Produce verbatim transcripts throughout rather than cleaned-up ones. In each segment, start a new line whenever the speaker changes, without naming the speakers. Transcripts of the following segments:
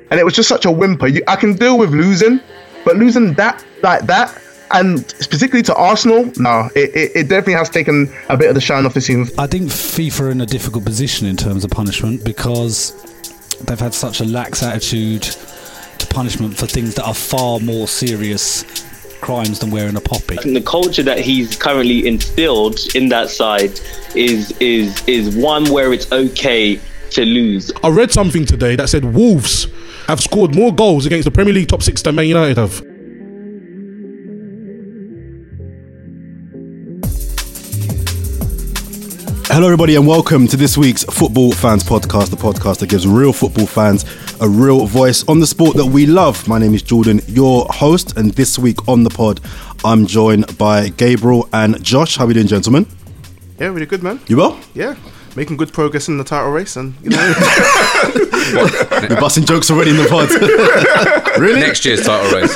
and it was just such a whimper. You, I can deal with losing, but losing that like that, and particularly to Arsenal, no, it, it, it definitely has taken a bit of the shine off the team.
I think FIFA are in a difficult position in terms of punishment because they've had such a lax attitude to punishment for things that are far more serious crimes than wearing a poppy.
I think the culture that he's currently instilled in that side is is is one where it's okay to lose.
I read something today that said Wolves have scored more goals against the Premier League top six than Man United have.
Hello everybody and welcome to this week's Football Fans Podcast, the podcast that gives real football fans a real voice on the sport that we love. My name is Jordan, your host, and this week on the pod I'm joined by Gabriel and Josh. How are we doing, gentlemen?
Yeah, really good, man.
You well?
Yeah, making good progress in the title race, and you know,
we're busting jokes already in the pod. Really?
Next year's title race.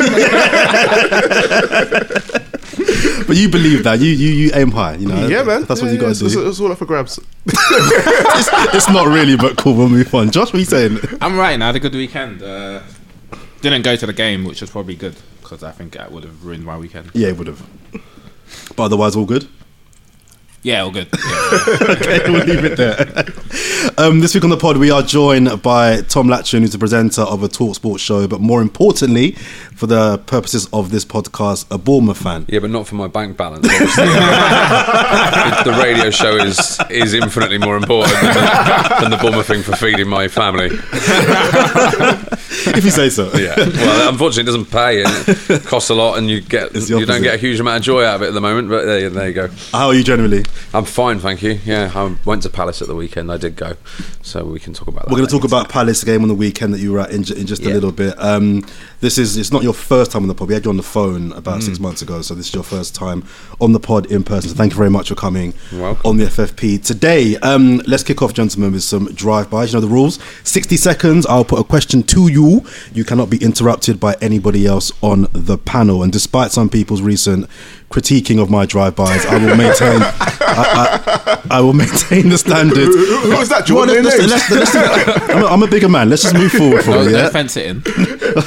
But you believe that you you you aim high, you know.
Yeah, man.
That's
yeah,
what you
yeah,
got to do.
It's, it's all up for grabs.
it's, it's not really, but cool. We'll move on. Josh, what are you saying?
I'm right. I had a good weekend. Uh, didn't go to the game, which was probably good because I think that would have ruined my weekend.
Yeah, it would have. But otherwise, all good.
Yeah, all good. Yeah.
Okay, we'll leave it there. Um, this week on the pod, we are joined by Tom Latchin, who's the presenter of a Talk Sports show, but more importantly, for the purposes of this podcast, a Bournemouth fan.
Yeah, but not for my bank balance, obviously. the, the radio show is is infinitely more important than the, than the Bournemouth thing for feeding my family.
If you say so.
Yeah. Well, unfortunately, it doesn't pay, and it costs a lot, and you get you don't get a huge amount of joy out of it at the moment. But there, there you go.
How are you generally?
I'm fine, thank you. Yeah, I went to Palace at the weekend. I did go, so we can talk about that.
We're going to talk about Palace game on the weekend that you were at in, in just yeah. a little bit. Um, this is it's not your first time on the pod. We had you on the phone about mm. six months ago, so this is your first time on the pod in person. So thank you very much for coming on the F F P today. Um, let's kick off, gentlemen, with some drive-bys. You know the rules. sixty seconds. I'll put a question to you. You cannot be interrupted by anybody else on the panel. And despite some people's recent critiquing of my drive-bys, I will maintain. I, I, I will maintain the standard.
Who, who was that? Well, let's, let's, let's,
let's, I'm, a, I'm a bigger man. Let's just move forward for
no,
it. Yeah?
Fence it in.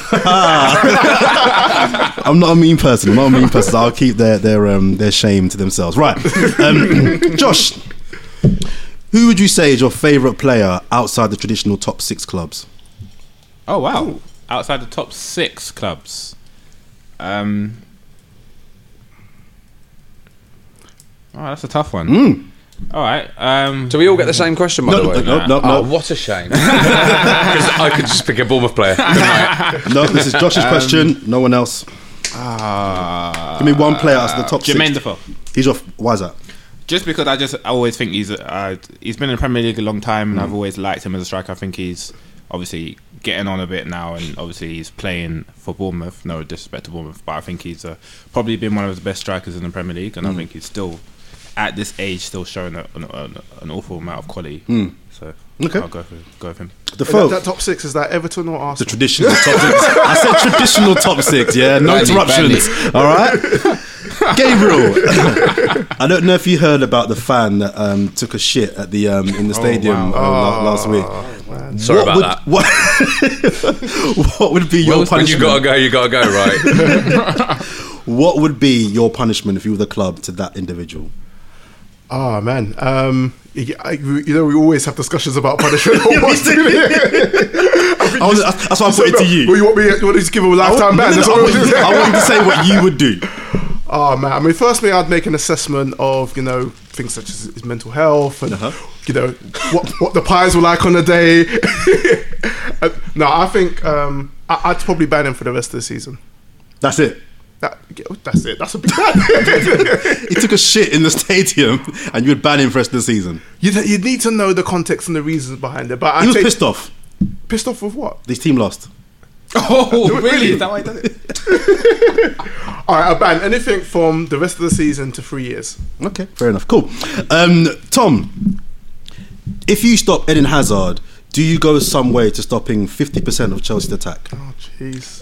I'm not a mean person. I'm not a mean person. I'll keep their their um, their shame to themselves. Right, um, Josh. Who would you say is your favourite player outside the traditional top six clubs?
Oh wow! Ooh. Outside the top six clubs. Um. Oh, that's a tough one.
Mm.
All right. Um,
Do we all get the same question, by
no,
the way?
No, no, no.
Oh, what a shame. Because I could just pick a Bournemouth player.
No, this is Josh's um, question. No one else.
Uh,
Give me one player out of the top
Jermaine
six.
Defoe.
He's off. Why is that?
Just because I just I always think he's uh, he's been in the Premier League a long time, and mm. I've always liked him as a striker. I think he's obviously getting on a bit now, and obviously he's playing for Bournemouth. No disrespect to Bournemouth, but I think he's uh, probably been one of the best strikers in the Premier League, and mm. I think he's still, at this age, still showing a, an, an awful amount of quality.
Mm.
So
okay.
I'll go for, go with him.
Defoe.
That, that top six, is that Everton or Arsenal?
The traditional top six. I said traditional top six, yeah. No
badly,
interruptions.
badly.
All right. Gabriel. I don't know if you heard about the fan that um, took a shit at the um, in the stadium
oh, wow.
uh, last week.
Oh,
Sorry
what
about
would,
that.
What, what would be your
well,
punishment?
When you gotta go, you gotta go, right?
What would be your punishment if you were the club to that individual?
Oh man, um, you, I, you know we always have discussions about punishment. What's the,
I was, that's why I put it to you.
Well, you want me? You want me to give him a lifetime ban?
No, no, no, I, want, I want you to say what you would do.
Oh man, I mean, firstly, I'd make an assessment of you know things such as his mental health and uh-huh. you know what what the pies were like on the day. No, I think um, I, I'd probably ban him for the rest of the season.
That's it.
That, that's it. That's a big ban.
He took a shit in the stadium, and you would ban him for the rest of the season.
You you need to know the context and the reasons behind it. But
he
I
was
take,
pissed off.
Pissed off with what?
This team lost.
Oh, really? Is that why he done it?
All right, I ban anything from the rest of the season to three years.
Okay, fair enough. Cool. Um, Tom, if you stop Eden Hazard, do you go some way to stopping fifty percent of Chelsea's attack?
Oh, jeez.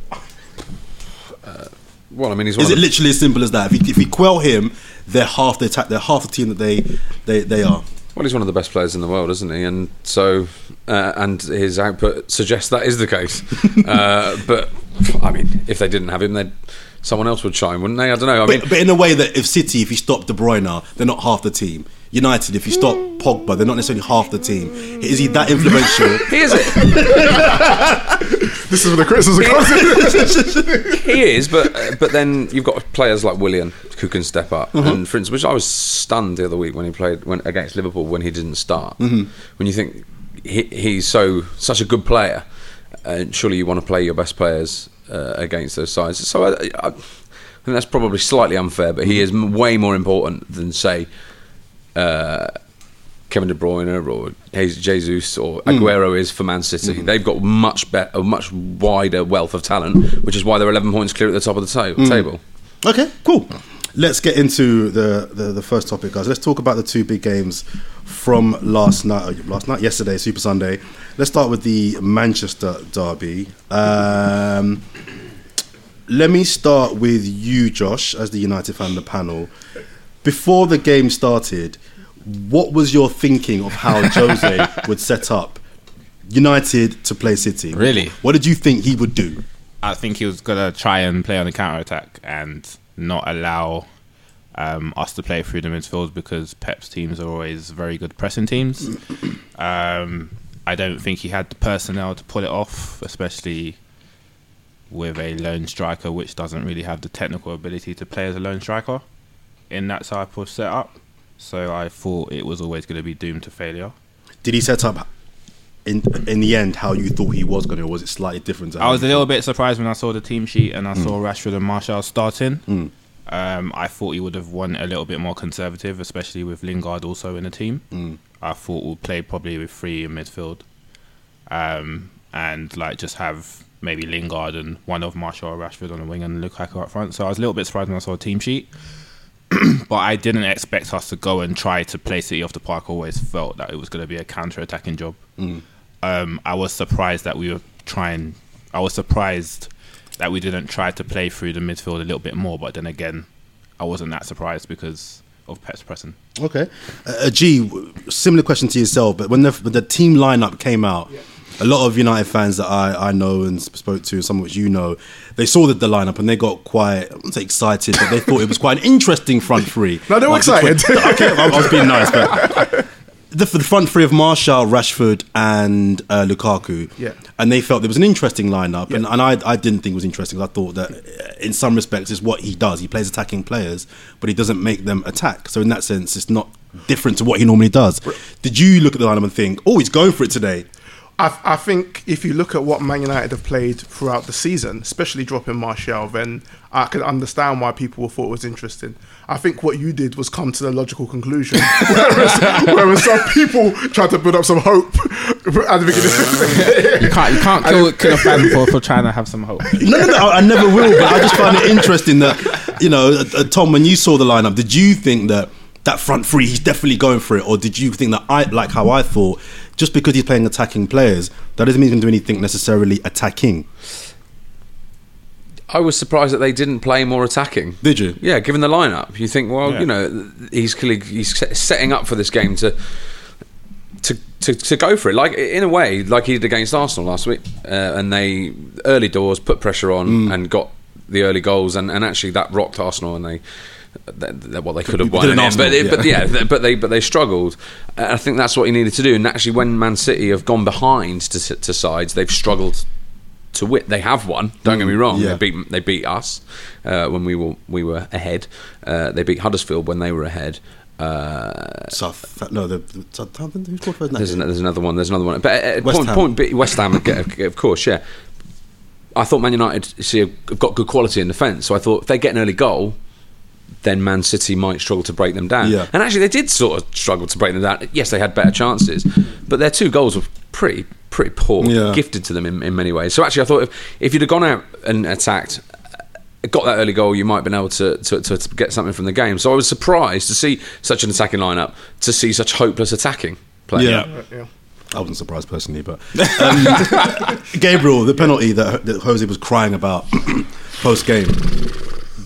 Uh, well, I mean, he's one
Is
of
it
the...
literally as simple as that? If you, if you quell him, they're half the attack. They're half the team that they they, they are.
Well, he's one of the best players in the world, isn't he? And so, uh, and his output suggests that is the case. uh, but I mean, if they didn't have him, then someone else would shine, wouldn't they? I don't know. I
but,
mean,
but in a way that if City, if you stop De Bruyne, they're not half the team. United, if you stop Pogba, they're not necessarily half the team. Is he that influential?
he is.
This is where the criticism comes in.
He is, but but then you've got players like Willian who can step up.
Mm-hmm.
And for instance, which I was stunned the other week when he played when, against Liverpool when he didn't start.
Mm-hmm.
When you think he, he's so such a good player, and surely you want to play your best players uh, against those sides. So I, I, I think that's probably slightly unfair, but he is m- way more important than say. Uh, Kevin De Bruyne or Jesus or Aguero mm. is for Man City. Mm-hmm. They've got much better, a much wider wealth of talent, which is why they're eleven points clear at the top of the ta- mm. table.
Okay, cool. Let's get into the, the, the first topic, guys. Let's talk about the two big games from last night. Last night, yesterday, Super Sunday. Let's start with the Manchester derby. Um, let me start with you, Josh, as the United fan on the panel. Before the game started, what was your thinking of how Jose would set up United to play City?
Really?
What did you think he would do?
I think he was going to try and play on the counter-attack and not allow um, us to play through the midfield because Pep's teams are always very good pressing teams. um, I don't think he had the personnel to pull it off, especially with a lone striker which doesn't really have the technical ability to play as a lone striker in that type of setup. So I thought it was always going to be doomed to failure.
Did he set up in in the end how you thought he was going to, or was it slightly different?
I was a little bit surprised when I saw the team sheet and I mm. saw Rashford and Martial starting.
Mm.
Um, I thought he would have won a little bit more conservative, especially with Lingard also in the team.
Mm.
I thought we'll play probably with three in midfield, um, and like just have maybe Lingard and one of Martial or Rashford on the wing and Lukaku up front. So I was a little bit surprised when I saw a team sheet. But I didn't expect us to go and try to play City off the park. I always felt that it was going to be a counter-attacking job.
Mm.
Um, I was surprised that we were trying. I was surprised that we didn't try to play through the midfield a little bit more. But then again, I wasn't that surprised because of Pep's pressing.
Okay, uh, G, similar question to yourself. But when the, when the team lineup came out. Yeah. A lot of United fans that I, I know and spoke to, some of which you know, they saw the, the lineup and they got quite, I wouldn't say excited, but they thought it was quite an interesting front three.
No, they were
like
excited.
The tw- okay, I was being nice, but the, the front three of Martial, Rashford, and uh, Lukaku.
Yeah.
And they felt there was an interesting lineup,
yeah.
and, and I, I didn't think it was interesting. I thought that in some respects it's what he does. He plays attacking players, but he doesn't make them attack. So in that sense, it's not different to what he normally does. Did you look at the lineup and think, oh, he's going for it today?
I, I think if you look at what Man United have played throughout the season, especially dropping Martial, then I can understand why people thought it was interesting. I think what you did was come to the logical conclusion, whereas, whereas some people tried to build up some hope at the beginning.
you can't, you can't kill, kill a fan for, for trying to have some hope.
No, no, no, I never will. But I just find it interesting that, you know, uh, Tom, when you saw the lineup, did you think that that front three, he's definitely going for it, or did you think that I like how I thought? Just because he's playing attacking players, that doesn't mean he's going to do anything necessarily attacking.
I was surprised that they didn't play more attacking.
Did you?
Yeah, given the lineup, you think, well,
yeah.
you know, he's clearly he's setting up for this game to to to, to go for it. Like in a way, like he did against Arsenal last week, uh, and they early doors put pressure on mm. and got the early goals, and, and actually that rocked Arsenal, and they. That, well, they could have won, in Arsenal, but, it, yeah. but yeah, but they but they struggled. Uh, I think that's what he needed to do. And actually, when Man City have gone behind to, to sides, they've struggled to win. They have won. Don't mm, get me wrong.
Yeah.
They beat they beat us uh, when we were we were ahead. Uh, they beat Huddersfield when they were ahead. Uh,
South, no, the, the Southampton. Who scored first?
There's, an, there's another one. There's another one. But uh,
West
point,
Ham.
point, West Ham, of course, yeah. I thought Man United see have got good quality in defence, so I thought if they get an early goal, then Man City might struggle to break them down.
Yeah.
And actually they did sort of struggle to break them down. Yes, they had better chances, but their two goals were pretty pretty poor,
yeah.
gifted to them in, in many ways. So actually I thought if, if you'd have gone out and attacked, got that early goal, you might have been able to, to, to, to get something from the game. So I was surprised to see such an attacking lineup, to see such hopeless attacking play.
Yeah.
Yeah. Yeah.
I wasn't surprised personally, but um, Gabriel, the penalty that, that Jose was crying about post game.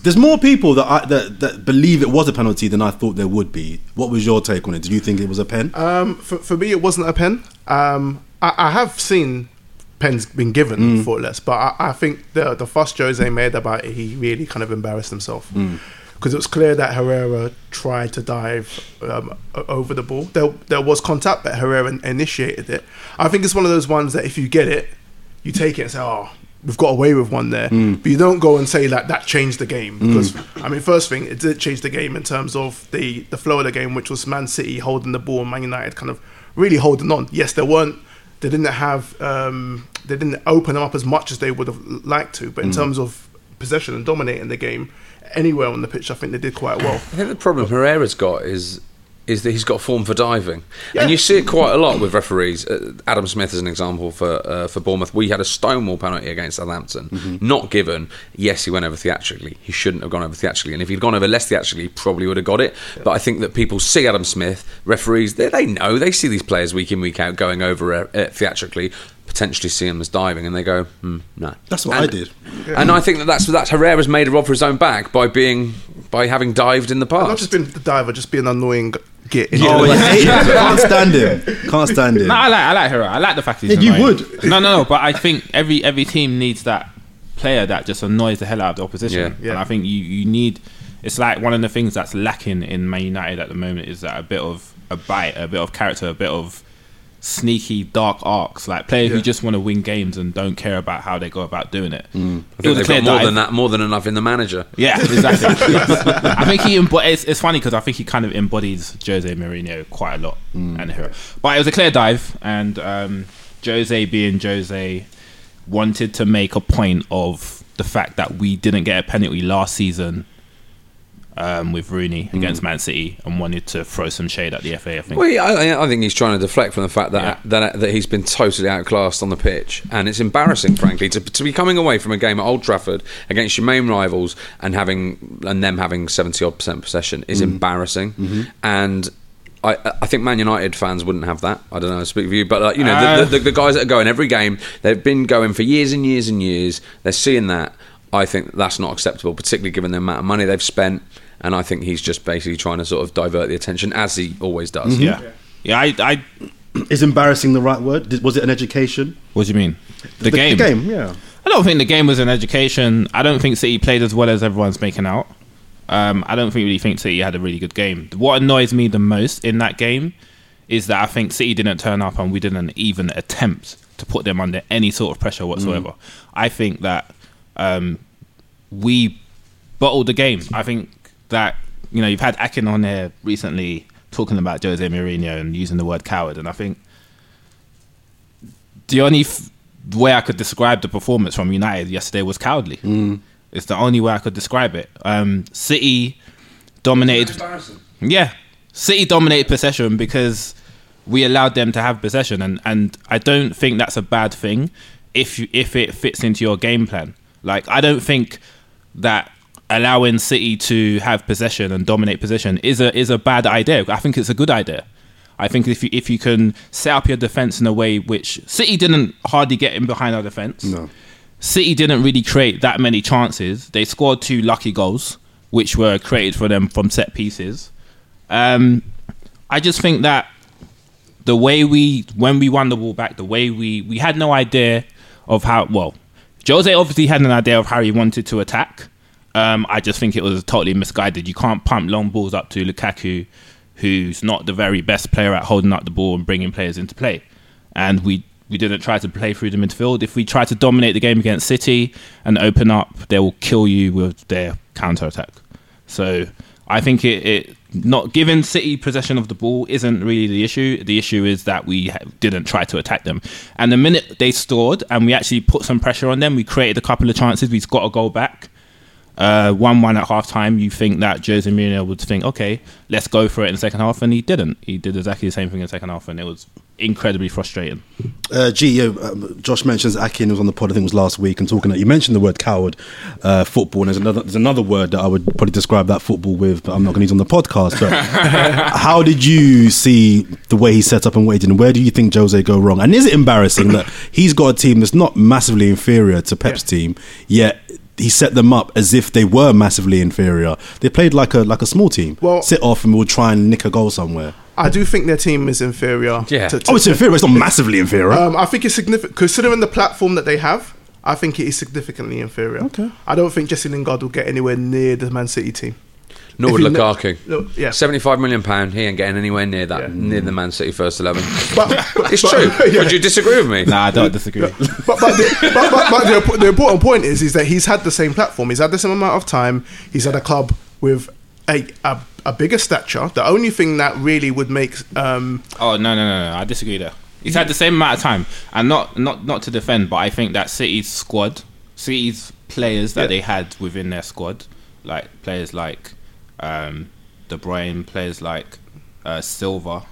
There's more people that, I, that that believe it was a penalty than I thought there would be. What was your take on it? Did you think it was a pen?
Um, for, for me, it wasn't a pen. Um, I, I have seen pens been given
Mm.
for less, but I, I think the the fuss Jose made about it, he really kind of embarrassed himself.
Mm.
Because it was clear that Herrera tried to dive um, o- over the ball. There, there was contact, but Herrera initiated it. I think it's one of those ones that if you get it, you take it and say, "Oh, we've got away with one there."
Mm.
But you don't go and say like that changed the game. Because I mean, first thing, it did change the game in terms of the the flow of the game, which was Man City holding the ball and Man United kind of really holding on. Yes, there weren't. They didn't have. Um, they didn't open them up as much as they would have liked to. But in
Mm.
terms of possession and dominating the game anywhere on the pitch, I think they did quite well.
I think the problem Herrera's got is is that he's got form for diving,
Yeah.
and you see it quite a lot with referees. Uh, Adam Smith is an example for uh, for Bournemouth. We had a Stonewall penalty against Southampton,
Mm-hmm.
not given. Yes, he went over theatrically. He shouldn't have gone over theatrically, and if he'd gone over less theatrically, he probably would have got it. But I think that people see Adam Smith, referees, they, they know, they see these players week in, week out going over uh, uh, theatrically, potentially see him as diving, and they go, hmm, no.
That's what
and,
I did.
And I think that that's that's Herrera's made a rod for his own back by being by having dived in the past.
Not just being the diver, just being an annoying git.
Oh, yeah. Hey, can't stand him. Can't stand him.
No, I like I like Herrera. I like the fact he's
Yeah, you
annoying.
would.
No, no, no. But I think every every team needs that player that just annoys the hell out of the opposition.
Yeah.
Yeah.
And I think you, you need. It's like one of the things that's lacking in Man United at the moment is that a bit of a bite, a bit of character, a bit of sneaky dark arcs, like players
Yeah.
who just want to win games and don't care about how they go about doing it.
I
It
think
was a
they've
clear
got more
dive.
than that, more than enough in the manager.
Yeah, exactly. I think he. Embo- it's, it's funny because I think he kind of embodies Jose Mourinho quite a lot, and Herrera. But it was a clear dive, and um, Jose, being Jose, wanted to make a point of the fact that we didn't get a penalty last season um, with Rooney against Man City, and wanted to throw some shade at the F A. I think.
Well, yeah, I, I think he's trying to deflect from the fact that,
Yeah.
that that he's been totally outclassed on the pitch, and it's embarrassing, frankly, to, to be coming away from a game at Old Trafford against your main rivals and having and them having seventy odd percent possession is embarrassing, and. I, I think Man United fans wouldn't have that. I don't know, I speak for you, but like, you know,
Uh,
the, the, the guys that are going every game, they've been going for years and years and years. They're seeing that. I think that's not acceptable, particularly given the amount of money they've spent. And I think he's just basically trying to sort of divert the attention, as he always does.
yeah, yeah. I, I.
Is embarrassing the right word? Did, was it an education?
What do you mean? The,
The
game.
The game, yeah.
I don't think the game was an education. I don't think City played as well as everyone's making out. Um, I don't think really think City had a really good game. What annoys me the most in that game is that I think City didn't turn up and we didn't even attempt to put them under any sort of pressure whatsoever.
Mm.
I think that um, we bottled the game. I think that, you know, you've had Akin on there recently talking about Jose Mourinho and using the word coward, and I think the only f- way I could describe the performance from United yesterday was cowardly.
Mm.
It's the only way I could describe it. Um, City dominated. Yeah, City dominated possession because we allowed them to have possession, and, and I don't think that's a bad thing if you, if it fits into your game plan. Like, I don't think that allowing City to have possession and dominate possession is a is a bad idea. I think it's a good idea. I think if you if you can set up your defense in a way which City didn't hardly get in behind our defense.
No.
City didn't really create that many chances. They scored two lucky goals, which were created for them from set pieces. Um, I just think that the way we, when we won the ball back, the way we, we had no idea of how, well, Jose obviously had an idea of how he wanted to attack. Um, I just think it was totally misguided. You can't pump long balls up to Lukaku, who's not the very best player at holding up the ball and bringing players into play. And we we didn't try to play through the midfield. If we try to dominate the game against City and open up, they will kill you with their counter-attack. So I think it, it not giving City possession of the ball isn't really the issue. The issue is that we ha- didn't try to attack them. And the minute they scored and we actually put some pressure on them, we created a couple of chances. We've got a goal back. Uh, one one at half time, you think that Jose Mourinho would think, okay, let's go for it in the second half, and he didn't. He did exactly the same thing in the second half, and it was incredibly frustrating.
Uh, G, yeah, um, Josh mentions Akin was on the pod, I think it was last week, and talking. You mentioned the word coward, uh, football, and there's another there's another word that I would probably describe that football with, but I'm not going to use on the podcast. But how did you see the way he set up and what he did, and where do you think Jose go wrong? And is it embarrassing that he's got a team that's not massively inferior to Pep's
Yeah.
team, yet he set them up as if they were massively inferior. They played like a like a small team.
Well,
sit off and we'll try and nick a goal somewhere.
I do think their team is inferior.
Yeah.
To, to,
Oh, it's inferior. It's not massively inferior.
Um, I think it's significant considering the platform that they have. I think it is significantly inferior.
Okay.
I don't think Jesse Lingard will get anywhere near the Man City team.
Nor
If
would
you kn-
Lukaku.
No, yeah.
seventy-five million pound. He ain't getting anywhere near that,
Yeah.
near the Man City first eleven.
But, but,
It's
but-
true.
yeah.
Would you disagree with me?
Nah, I don't disagree.
But, but, the, but, but, but the, the important point is, is that he's had the same platform. He's had the same amount of time. He's had a club with a a, a bigger stature. The only thing that really would make um,
Oh no, no, no, no! I disagree there. He's had the same amount of time, and not not not to defend, but I think that City's squad, City's players that
Yeah.
they had within their squad, like players like um, De Bruyne, players like uh, Silva,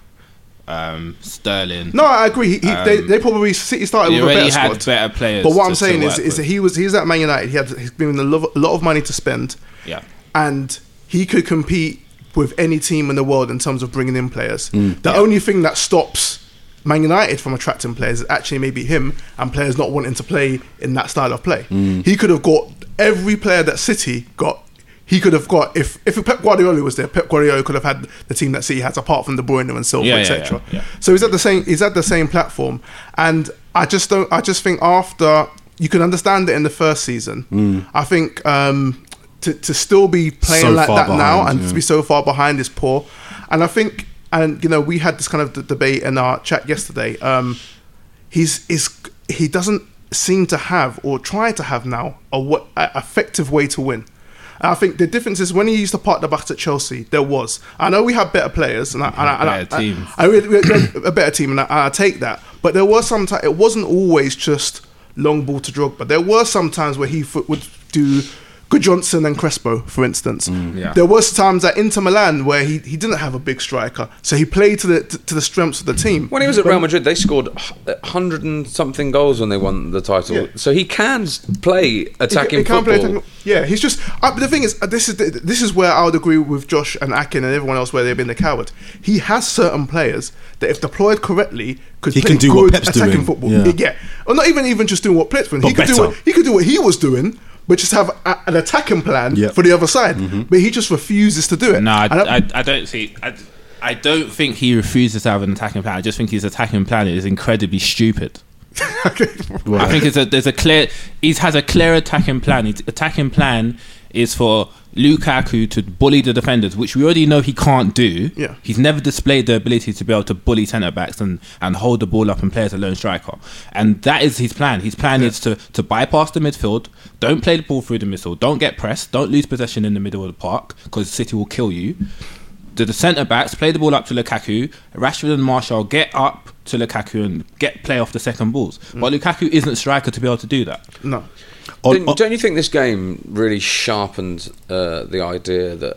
um, Sterling.
no, I agree. He, he, they,
Um,
they probably City started
They
with a
already
better
had
squad.
better players.
But what I'm
to- to
saying is,
work
is that
with.
he was he's at Man United. He had he's given a lot, a lot of money to spend,
yeah.
and he could compete with any team in the world in terms of bringing in players.
Mm.
The only thing that stops Man United from attracting players is actually maybe him and players not wanting to play in that style of play.
Mm.
He could have got every player that City got. He could have got if if Pep Guardiola was there. Pep Guardiola could have had the team that City has, apart from De Bruyne and Silva,
Yeah, yeah,
et cetera.
yeah, yeah.
So he's at the same he's at the same platform, and I just don't. I just think after you can understand it in the first season. I think um, to to still be playing
So
like
far
that now
behind,
and
yeah.
to be so far behind is poor. And I think, and you know, we had this kind of d- debate in our chat yesterday. Um, he's is he doesn't seem to have or try to have now a, wa- a effective way to win. And I think the difference is when he used to park the bus at Chelsea, there was. I know we had better players and I, and I, and I,
better teams.
I, I really, we had a better team, and I, I take that. But there was some time. It wasn't always just long ball to Drogba. There were some times where he f- would do Good Johnson and Crespo, for instance.
Yeah.
There was times at Inter Milan where he, he didn't have a big striker, so he played to the to, to the strengths of the team.
When he was at
When-
Real Madrid, they scored a hundred and something goals when they won the title.
Yeah.
So he can s- play attacking
He can't play
football.
attacking- yeah, he's just. Uh, but the thing is, uh, this is the, this is where I would agree with Josh and Akin and everyone else where they've been the coward. He has certain players that, if deployed correctly, could
He
play
can do
good
what Pep's
attacking
doing.
football.
Yeah.
Yeah, or not even even just doing what Pep's doing. He
But
could do
better.
what he could do what he was doing, but just have a, an attacking plan
Yeah.
for the other side. But he just refuses to do it.
No, I,
And I-
I, I don't see. I, I don't think he refuses to have an attacking plan. I just think his attacking plan is incredibly stupid. I think it's a, there's a clear. He has a clear attacking plan. His attacking plan is for Lukaku to bully the defenders, which we already know he can't do.
Yeah.
He's never displayed the ability to be able to bully centre backs and, and hold the ball up and play as a lone striker. And that is his plan. His plan is to, to bypass the midfield, don't play the ball through the middle, don't get pressed, don't lose possession in the middle of the park because City will kill you. The, the centre backs play the ball up to Lukaku. Rashford and Martial get up to Lukaku and get play off the second balls. But Lukaku isn't a striker to be able to do that.
no.
On-
Don't,
on-
don't you think this game really sharpened uh, the idea that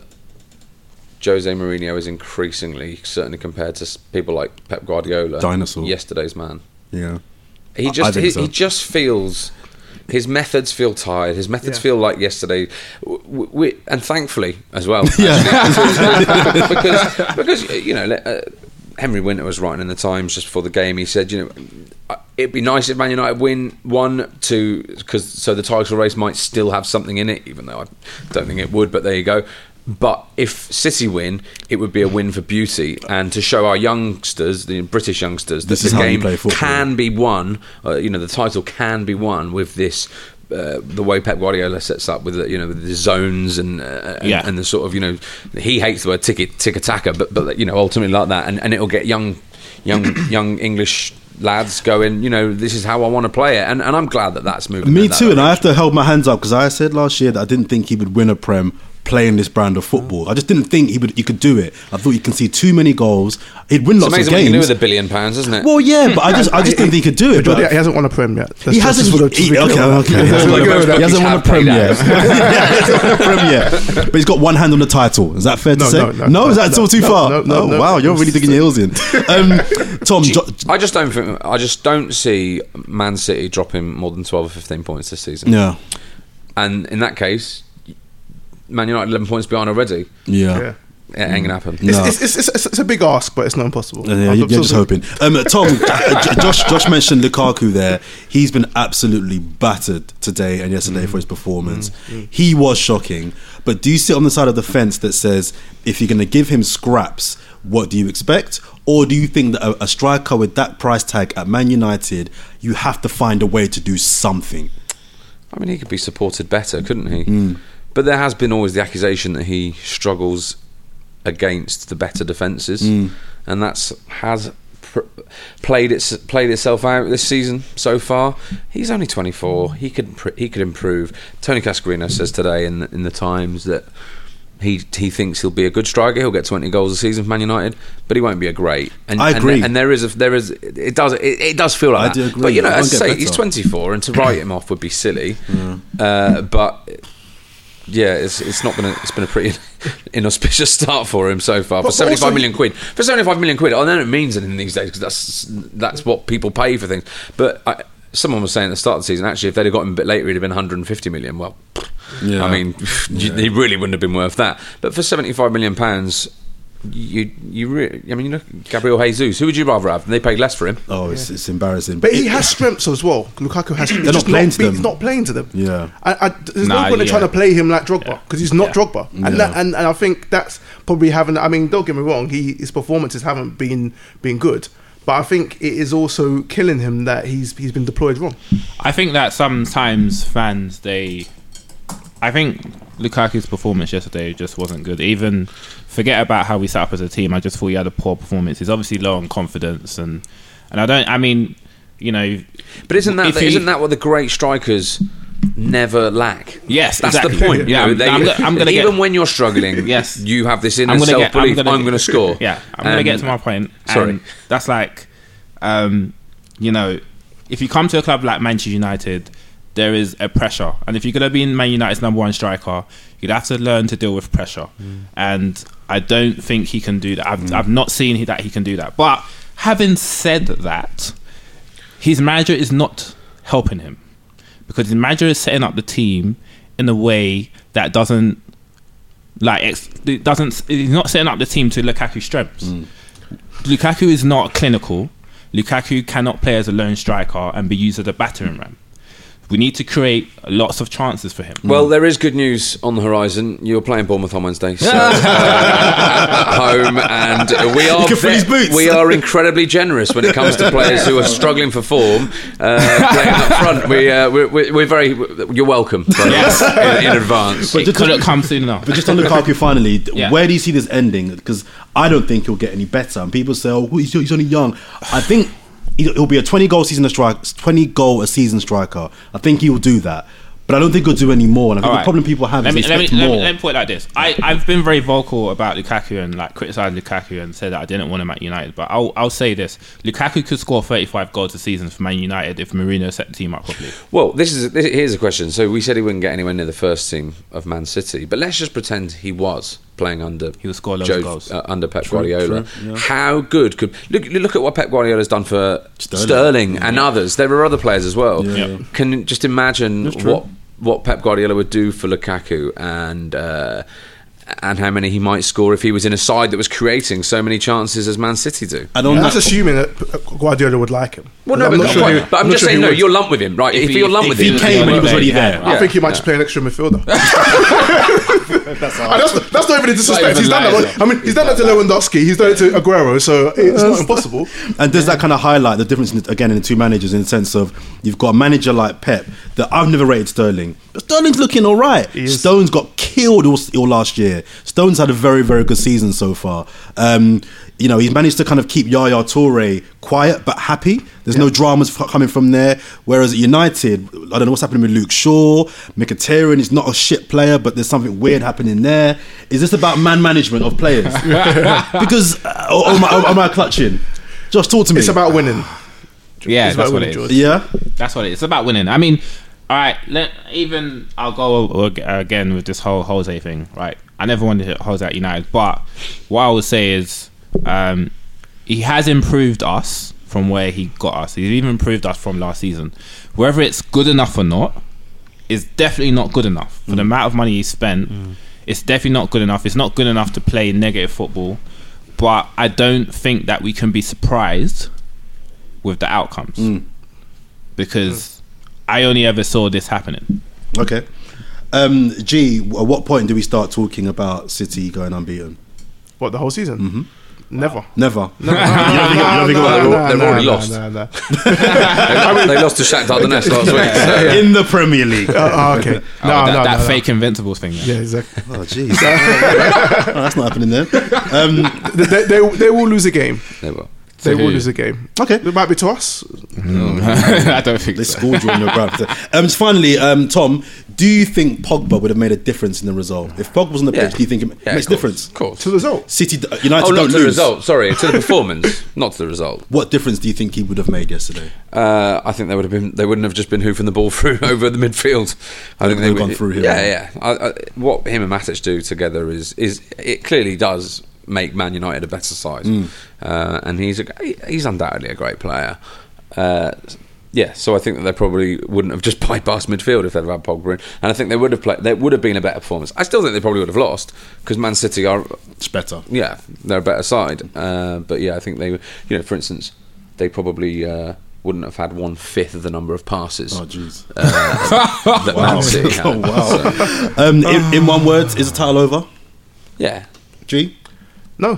Jose Mourinho is increasingly, certainly compared to s- people like Pep Guardiola,
Dinosaur.
yesterday's man?
yeah.
He
I
just
think
he,
so.
he just feels his methods feel tired. His methods
Yeah.
feel like yesterday, w- w- and thankfully as well.
Yeah.
because because you know uh, Henry Winter was writing in the Times just before the game. He said, you know, uh, it'd be nice if Man United win one, two, because so the title race might still have something in it, even though I don't think it would. But there you go. But if City win, it would be a win for beauty and to show our youngsters, the British youngsters, that
This is
the
how you
game
play football.
can be won. Uh, you know, the title can be won with this. Uh, the way Pep Guardiola sets up with the, you know, with the zones and uh, and,
Yeah.
and the sort of, you know, he hates the word ticket tick attacker, but but you know, ultimately like that, and, and it'll get young young young English lads going, you know, this is how I want to play it, and, and I'm glad that that's moving.
Me
in that
too, and I
direction.
have to hold my hands up because I said last year that I didn't think he would win a Prem playing this brand of football. I just didn't think he would. He could do it. I thought you can see too many goals. He'd win
It's
lots of
amazing what you can do
games.
with a billion pounds, isn't it?
Well, yeah, but I just, I just didn't think he could do it.
But
But
he hasn't won a Prem yet. Let's
he
just-
hasn't.
just for the-
he-
to be
okay,
clear.
okay.
Yeah,
He
so we're good with that.
hasn't won a
Have
Prem
paid
yet.
out.
Yeah, he hasn't won a Prem yet. But he's got one hand on the title. Is that fair to
No,
say?
no, no, no,
is that
no,
still too
no,
far?
no, no,
oh
no.
wow, you're really digging your heels in. Um, Tom, jo-
I just don't think. I just don't see Man City dropping more than twelve or fifteen points this season.
yeah,
And in that case, Man United eleven points behind already.
yeah.
Yeah.
it ain't gonna happen.
It's, it's, it's, it's, it's a big ask, but it's not impossible.
Yeah, you're, you're just hoping. Um, Tom, J- Josh, Josh mentioned Lukaku there. He's been absolutely battered today and yesterday mm. for his performance. Mm. He was shocking. But do you sit on the side of the fence that says, if you're going to give him scraps, what do you expect? Or do you think that a, a striker with that price tag at Man United, you have to find a way to do something?
I mean, he could be supported better, couldn't he?
Mm.
But there has been always the accusation that he struggles against the better defences,
mm.
and that's has pr- played its played itself out this season so far. He's only twenty-four. He could pr- he could improve. Tony Cascarino says today in in the Times that he he thinks he'll be a good striker. He'll get twenty goals a season for Man United, but he won't be a great. And,
I agree.
And, and there is a, there is it does it, it does feel like
I
that.
do agree.
But you know,
I
as I say,
better.
he's twenty-four, and to write him off would be silly.
Yeah.
Uh, but. Yeah, it's it's not gonna. It's been a pretty inauspicious start for him so far.
But-
For
but
seventy-five
also-
million quid, for seventy-five million quid, I know it means anything these days because that's that's what people pay for things. But I, someone was saying at the start of the season, actually, if they'd have got him a bit later, he'd have been one hundred fifty million. Well,
Yeah.
I mean,
Yeah.
he really wouldn't have been worth that. But for seventy-five million pounds, you you really, I mean, you look at Gabriel Jesus. Who would you rather have? They paid less for him.
Oh, it's, it's embarrassing.
But he has strengths as well. Lukaku has.
They're not playing to
be-
them.
He's not playing to them.
Yeah.
I, I, there's
Nah,
no point in
yeah.
trying to play him like Drogba because he's not
Yeah.
Drogba, and,
Yeah.
that, and and I think that's probably having. I mean, don't get me wrong. He his performances haven't been been good, but I think it is also killing him that he's he's been deployed wrong.
I think that sometimes fans they, I think Lukaku's performance yesterday just wasn't good. Even forget about how we set up as a team. I just thought he had a poor performance. He's obviously low on confidence, and and I don't. I mean, you know,
But isn't that
if he-
isn't that what the great strikers never lack?
Yes,
that's
exactly.
the point. You
Yeah,
know,
I'm-
they,
I'm go- I'm gonna
even
get-
when you're struggling,
Yes.
you have this inner
I'm gonna get-
self belief.
I'm
I'm
gonna-
going to score.
Yeah, I'm going to
And-
get to my point.
Sorry.
And that's like, um, you know, if you come to a club like Manchester United, there is a pressure, and if you're going to be in Man United's number one striker, you'd have to learn to deal with pressure.
Mm.
And I don't think he can do that. I've, I've not seen he, that he can do that. But having said that, his manager is not helping him because his manager is setting up the team in a way that doesn't like ex- it doesn't. He's not setting up the team to Lukaku's strengths.
Mm.
Lukaku is not clinical. Lukaku cannot play as a lone striker and be used as a battering ram. We need to create lots of chances for him.
Well, there is good news on the horizon. You're playing Bournemouth on Wednesday, so, uh, at home, and we are
You can fill his boots.
we are incredibly generous when it comes to players who are struggling for form uh, playing up front. We uh, we're, we're we're very you're welcome
Yes.
in, in advance.
It couldn't come soon enough.
But just on Lukaku finally, d-
Yeah.
where do you see this ending? Because I don't think he'll get any better. And people say, "Oh, he's, he's only young." I think he'll he'll be a twenty goal season strike, twenty goal a season striker. I think he will do that, but I don't think he'll do any more. And I think
All
the
right.
problem people have
let
is
me,
they
let, me,
expect
let, me,
more.
let me put it like this. I, I've been very vocal about Lukaku and like criticised Lukaku and said that I didn't want him at United. But I'll, I'll say this. Lukaku could score thirty-five goals a season for Man United if Mourinho set the team up properly.
Well, this is this, here's a question. So we said he wouldn't get anywhere near the first team of Man City, but let's just pretend he was playing under
He would score loads
Joe,
of goals.
uh, under Pep Guardiola.
true, yeah.
How good could look? Look at what Pep Guardiola's done for
Sterling.
Sterling, and others. There are other players as well.
Yeah,
Yeah.
Can you just imagine
That's true.
what what Pep Guardiola would do for Lukaku and. Uh, and how many he might score if he was in a side that was creating so many chances as Man City do.
And on
That's
that,
assuming that Guardiola would like him.
Well, no,
I'm
but,
not
not
sure
quite.
he-
but I'm,
not
just
sure
saying,
he
no,
would.
you're lumped with him, right? If,
If he-
you're lumped
if
with
he
him,
came and he was already
Yeah.
there.
I think he might just play an extra midfielder. that's, that's, that's not even a disrespect.
even
He's done
lies,
that. I mean, he's done that to Lewandowski. He's done it to Aguero. So it's not impossible.
And does that kind of highlight the difference in, again in the two managers in the sense of you've got a manager like Pep that I've never rated Sterling, but Sterling's looking all right.
is.
Stones got killed all, all last year. Stones had a very very good season so far. Um, you know, he's managed to kind of keep Yaya Toure quiet but happy. There's no dramas f- coming from there. Whereas at United, I don't know what's happening with Luke Shaw. Mkhitaryan is not a shit player, but there's something weird happening there. Is this about man management of players? Because uh, or, or, am I, or am I clutching? Just talk to me.
It's about winning.
Yeah,
It's
that's
about
what
winning,
it is.
George.
yeah.
That's what it is. It's about winning. I mean, all right. Let, even I'll go ag- again with this whole Jose thing. Right. I never wanted Jose at United, but what I would say is um, he has improved us from where he got us. He's even improved us from last season. Whether it's good enough or not is definitely not good enough for the amount of money he spent. It's definitely not good enough. It's not good enough to play negative football. But I don't think that we can be surprised with the outcomes.
Mm.
Because
mm.
I only ever saw this happening.
Okay. Um, G, at what point do we start talking about City going unbeaten?
What, the whole season?
Mm-hmm.
Never.
Never.
No, no, no,
They've already lost.
No, no, no.
they, they lost to Shakhtar Donetsk last week. So.
In the Premier League.
Oh, oh, okay. No,
oh, that,
no,
that
no,
fake
no.
Invincibles thing.
Yeah, exactly.
Oh, jeez. Oh, that's not happening there. Um,
they, they, they will lose a game.
They will.
They
To
will
who?
lose a game.
Okay.
It might be to us.
I don't think
They
so.
scored you on your ground. Um, so finally, um, Tom, do you think Pogba would have made a difference in the result? If Pogba was on the
Yeah.
pitch, do you think it
Yeah,
makes a
of course.
difference?
Of course.
To the result.
City, United
Oh, not
don't
to the
lose.
result. Sorry, to the performance, not to the result.
What difference do you think he would have made yesterday?
Uh, I think they would have been. They wouldn't have just been hoofing the ball through over the midfield. I think
They've
they would
gone through him.
Yeah, yeah. I, I, what him and Matic do together is is it clearly does make Man United a better side,
Mm.
uh, and he's a, he's undoubtedly a great player. Uh, yeah, so I think that they probably wouldn't have just bypassed midfield if they'd had Pogba in, and I think they would have played. There would have been a better performance. I still think they probably would have lost because Man City are
It's better.
yeah, they're a better side. Uh, but yeah, I think they, you know, for instance, they probably uh, wouldn't have had one fifth of the number of passes.
Oh, jeez.
Uh, that
Wow.
Man City had.
Oh, wow.
So,
Um, in, in one word, is the title over?
yeah,
G?
No.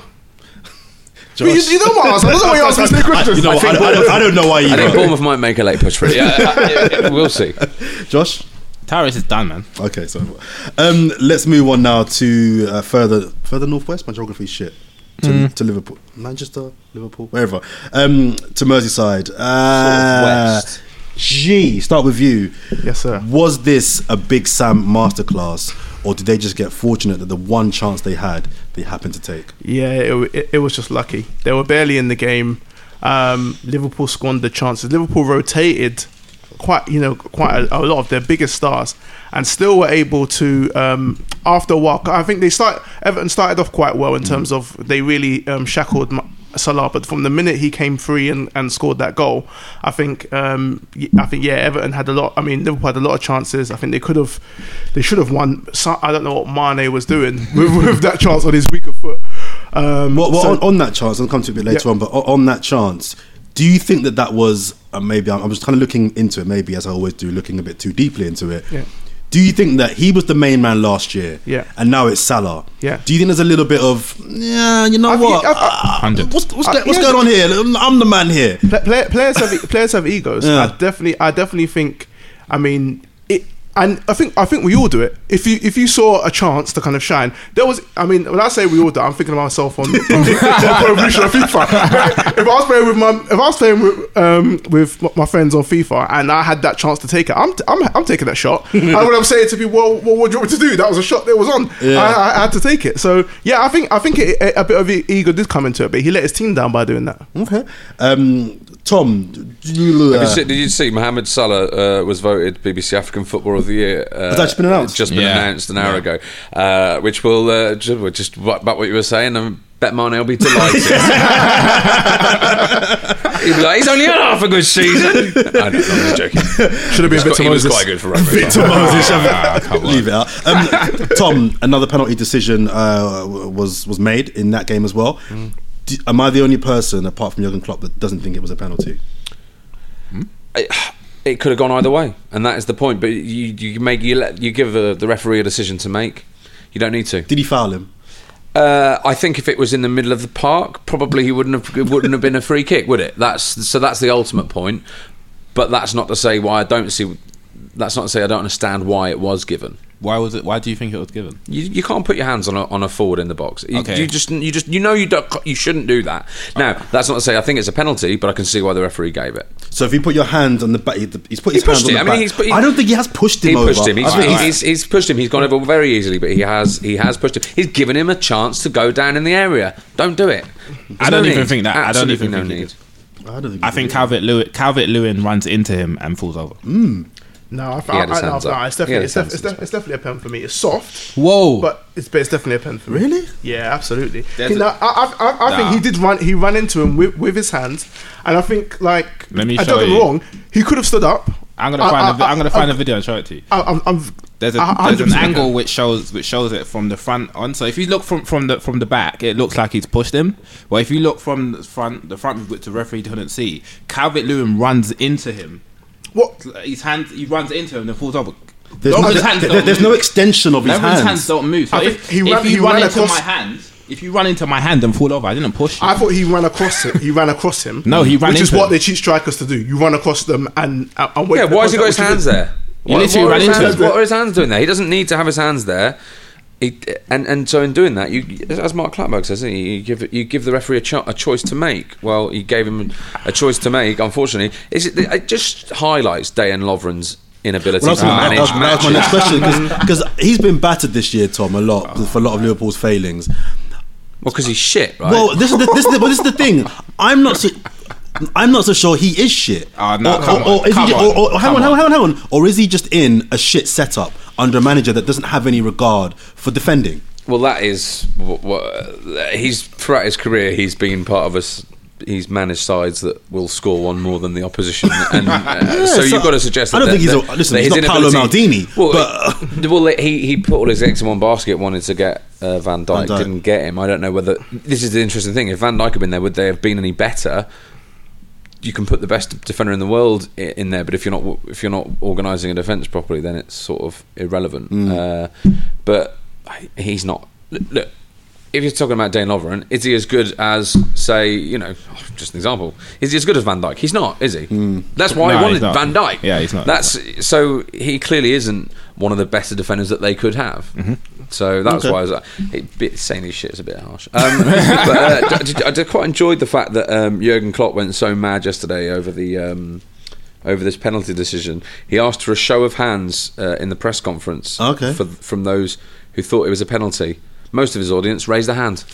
Josh?
But you, you don't want to answer. I don't know why you ask me these
I,
questions.
you know,
I
I,
think
I, don't, I don't know why
I think
either.
Bournemouth might make a late push for it. Yeah, I- I- we'll see.
Josh?
Tyrese is done, man.
Okay, so um, let's move on now to uh, further further northwest. My geography is shit. To,
Mm.
to Liverpool, Manchester, Liverpool, wherever. Um, to Merseyside. Uh,
Southwest.
G, start with you.
Yes, sir.
Was this a Big Sam masterclass, or did they just get fortunate that the one chance they had, they happened to take?
Yeah, it, it, it was just lucky. They were barely in the game. Um, Liverpool squandered chances. Liverpool rotated quite, you know, quite a, a lot of their biggest stars, and still were able to. Um, after a while, I think they start. Everton started off quite well in terms of they really um, shackled Ma- Salah, but from the minute he came free and, and scored that goal, I think um, y- I think yeah, Everton had a lot. I mean, Liverpool had a lot of chances. I think they could have, they should have won. So, I don't know what Mane was doing with, with that chance on his weaker foot. Um,
Well, well
so-
on, on that chance, I'll come to it a bit later
Yeah.
on, but on, on that chance, do you think that that was, uh, maybe, I'm, I'm just kind of looking into it, maybe as I always do, looking a bit too deeply into it.
Yeah.
Do you think that he was the main man last year,
Yeah.
and now it's Salah?
Yeah.
Do you think there's a little bit of, yeah, you know
I think-
what?
I- I-
Ah,
Hundred.
what's what's,
I-
go- what's
yeah,
going on here? I'm- I'm the man here.
Pla- play, players have players have egos.
Yeah.
I definitely, I definitely think. I mean, it, and I think I think we all do it. If you if you saw a chance to kind of shine, there was. I mean, when I say we all do, it, I'm thinking of myself on, on, on Pro Evolution or FIFA. If I was playing with my, if I was playing with um with my friends on FIFA and I had that chance to take it, I'm I'm, I'm taking that shot. And when I'm saying to people, well, well, what do you want me to do? That was a shot that was on.
Yeah.
I, I had to take it. So yeah, I think I think it, a bit of ego did come into it, but he let his team down by doing that.
Okay. Um, Tom, do you,
Did you
uh,
see- Did you see Mohamed Salah uh, was voted B B C African Footballer of the Year? Uh,
Has that just been announced?
Just been
Yeah.
announced an hour ago, uh, which will uh, just, well, just about what you were saying. I bet Mane will be delighted. He'll be like, he's only had half a good season. I don't know, I'm just joking.
Should have been
He was
Victor
quite- he was
Moses.
quite good for Roma.
Victor Moses.
Ah, come on.
Leave it out. Um, Tom, another penalty decision uh, was was made in that game as well. Do, am I the only person, apart from Jurgen Klopp, that doesn't think it was a penalty?
It, it could have gone either way, and that is the point. But you, you make you let you give uh the referee a decision to make. You don't need to.
Did he foul him?
Uh, I think if it was in the middle of the park, probably he wouldn't have. It wouldn't have been a free kick, would it? That's so. That's the ultimate point. But that's not to say why I don't see. That's not to say I don't understand why it was given.
Why was it? Why do you think it was given?
You, you can't put your hands on a, on a forward in the box. You,
Okay.
you just you just you know you don't you shouldn't do that. Now that's not to say I think it's a penalty, but I can see why the referee gave it.
So if you put your hand on the back, he's put
He
his hands
pushed
on
it.
the
I
back.
mean, he's put- he-
I don't think he has pushed him
He
over.
pushed him. He's,
I think
he's, he's pushed him. He's gone over very easily, but he has he has pushed him. He's given him a chance to go down in the area. Don't do it. There's
I don't
no
even
need.
think that. I don't
Absolutely
even
no
think he
need.
did.
I don't think.
I
he
think
did.
Calvert Lewin Calvert Lewin runs into him and falls over.
No, I,
He had his
I, I,
hands
no,
up.
no, it's
He had
definitely
his
it's, def-
hands
it's,
up.
def- it's definitely a pen for me. It's soft,
Whoa!
but it's but it's definitely a pen for me.
Really?
Yeah, absolutely.
There's
You
a-
know, I, I, I, I
Nah.
think he did run. He ran into him with, with his hands, and I think like
Let me
I
show
don't get me
you.
wrong. He could have stood up
I'm gonna
I-
find.
I-
a, vi- I'm gonna
I-
find
I-
a video and show it to you.
I, I'm, I'm
There's a
I-
there's an
one hundred percent
angle
okay.
which shows which shows it from the front on. So if you look from, from the from the back, it looks like he's pushed him. But if you look from the front, the front which the referee couldn't see, Calvert Lewin runs into him.
What?
His hand, he runs into him and then falls over.
There's, no,
Lovren's
there-
hands
there-
don't
there's no
move.
extension of his
Lovren's
hands.
hands don't move. So
I
if,
think he
if
ran-
you
he
run
ran
into
across-
my hand, if you run into my hand and fall over, I didn't push you.
I thought he ran across it. He ran across him.
No, he ran
which is
into
what
him.
they teach strikers to do. You run across them and and and wait.
Yeah,
for the
why has he got his
contact,
hands
which is-
there?
You
What,
literally
what,
ran
are his
into
hands,
him.
what are his hands doing there? He doesn't need to have his hands there. He, and and so in doing that, you, as Mark Clapberg says, you give you give the referee a, cho- a choice to make. Well, he gave him a choice to make. Unfortunately, is it, it just highlights Dejan Lovren's inability
Well,
to
that,
manage
was, that was my next
matches.
question because he's been battered this year, Tom, a lot for a lot of Liverpool's failings.
Well, because he's shit, right?
Well, this is the, this is the, but this is the thing. I'm not so. I'm not so sure he is shit.
Oh, no,
or,
come
or, or
on,
is
come
he,
on,
or, or, hang
come
on, hang on,
on.
hang on, hang on. Or is he just in a shit setup under a manager that doesn't have any regard for defending?
Well, that is what, what he's throughout his career. He's been part of us. He's managed sides that will score one more than the opposition, and uh,
Yeah,
so
so
you've got to suggest.
I
That
don't think
that,
he's a- listen,
that
he's
his
not Paolo
inability-
Maldini,
Well,
but-
well, he he put all his eggs in one basket. Wanted to get uh, Van Dijk,
Van Dijk.
didn't get him. I don't know whether this is the interesting thing. If Van Dijk had been there, would they have been any better? You can put the best defender in the world i- in there, but if you're not if you're not organising a defence properly, then it's sort of irrelevant. Uh, but he's not. Look, if you're talking about Dejan Lovren, is he as good as, say, you know, just an example, is he as good as Van Dijk? He's not, is he? That's why
No,
he wanted
he's not.
Van Dijk.
Yeah, he's not.
That's so he clearly isn't one of the better defenders that they could have. So that's
Okay.
why I was like, it, bit, saying his shit is a bit harsh. Um, but uh, d- d- I did quite enjoyed the fact that um, Jurgen Klopp went so mad yesterday over the. Um, over this penalty decision. He asked for a show of hands uh, in the press conference
Okay.
for, from those who thought it was a penalty. Most of his audience raised their hand.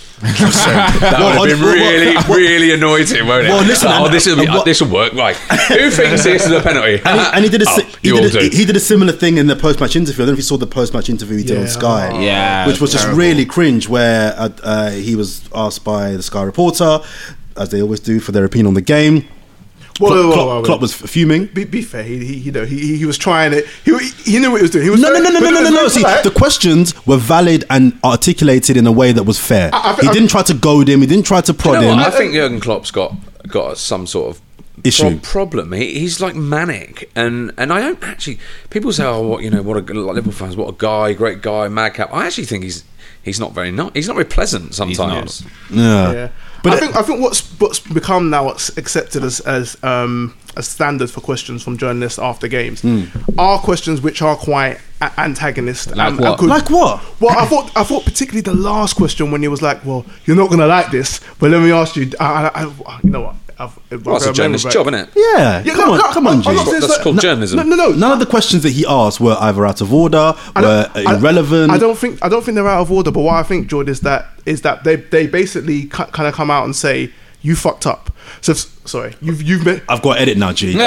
that
Well,
would have been
well,
really,
well,
really annoyed him, won't it?
Well, listen,
oh,
and-
this will be,
and what-
this will work. Right? Who thinks this is a penalty?
And he, and he did a si-
Oh,
he,
you all
did a,
do.
he did a similar thing in the post-match interview. I don't know if you saw the post-match interview he did on
Yeah.
Sky,
Yeah,
which was just
terrible.
really cringe. Where uh, uh, he was asked by the Sky reporter, as they always do, for their opinion on the game.
Whoa,
Klopp,
whoa, whoa,
Klopp-
whoa, whoa.
Klopp was fuming.
Be, be fair, he, he you know he, he he was trying it. He he knew what he was doing. He was
No, no, no, no,
but
no, no,
it
no,
was
no. See,
polite.
the questions were valid and articulated in a way that was fair.
I- I think-
he
I-
didn't try to goad him. He didn't try to
Do you
prod
know
him.
what? I think Jurgen Klopp's got got some sort of
Issue.
pro- problem. He, he's like manic, and and I don't actually. People say, "Oh, what you know, what a like Liverpool fans, what a guy, great guy, madcap." I actually think he's he's not very not. He's not very pleasant sometimes.
yeah.
Yeah.
But
I
it-
think I think what's what's become now what's accepted as as um, a standard for questions from journalists after games
Hmm.
are questions which are quite a- antagonist.
Like
and-
what?
and could-
Like what?
Well, I thought I thought particularly the last question when he was like, "Well, you're not gonna like this, but let me ask you." I, I, I, you know what? I've,
Well, that's a journalist's job, isn't it?
Yeah.
Yeah,
come
no,
on,
no,
come on,
I'm
G.
not saying
That's
so-
called
no,
journalism.
No, no, no.
None of the questions that he asked were either out of order,
I
were
don't- I-
irrelevant.
I don't think I don't think they're out of order. But what I think, George, is that is that they they basically kind of come out and say you fucked up. So if, sorry, you've you've me-
I've got to edit now, G.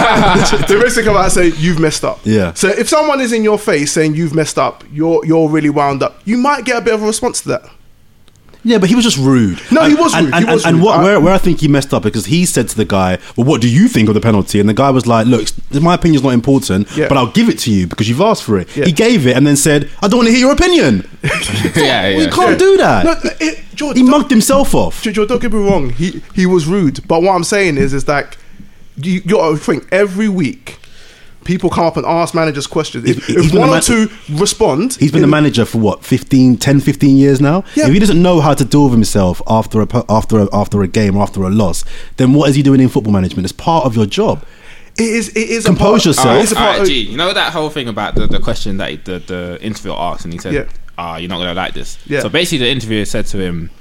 they basically come out and say you've messed up.
Yeah.
So if someone is in your face saying you've messed up, you're you're really wound up. You might get a bit of a response to that.
Yeah, but he was just rude.
No, he
And-
was
and,
rude.
And,
He was
and, and
rude.
what,
I-
where, where I think he messed up because he said to the guy, "Well, what do you think of the penalty?" And the guy was like, "Look, my opinion's not important,
Yeah.
but I'll give it to you because you've asked for it."
Yeah.
He gave it and then said, "I don't want to hear your opinion."
yeah, yeah.
You can't do that.
No, it, George,
he
don't-
mugged himself off.
George, don't get me wrong. He he was rude, but what I'm saying is, is that you you got to think every week. People come up and ask managers questions. If,
He-
if
he's been
one
a
or
man-
two respond,
He's been
in-
a manager for what, fifteen, ten, fifteen years now?
Yeah.
If he doesn't know how to deal with himself after a pu- after a, after a game or after a loss, then what is he doing in football management? It's part of your job.
It is. It is.
Compose
a part,
yourself.
It is a part
Alright,
of-
G, you know that whole thing about the, the question that he, the, the interviewer asked, and he said,
Yeah.
"Ah, you're not gonna like this."
Yeah.
So basically, the interviewer said to him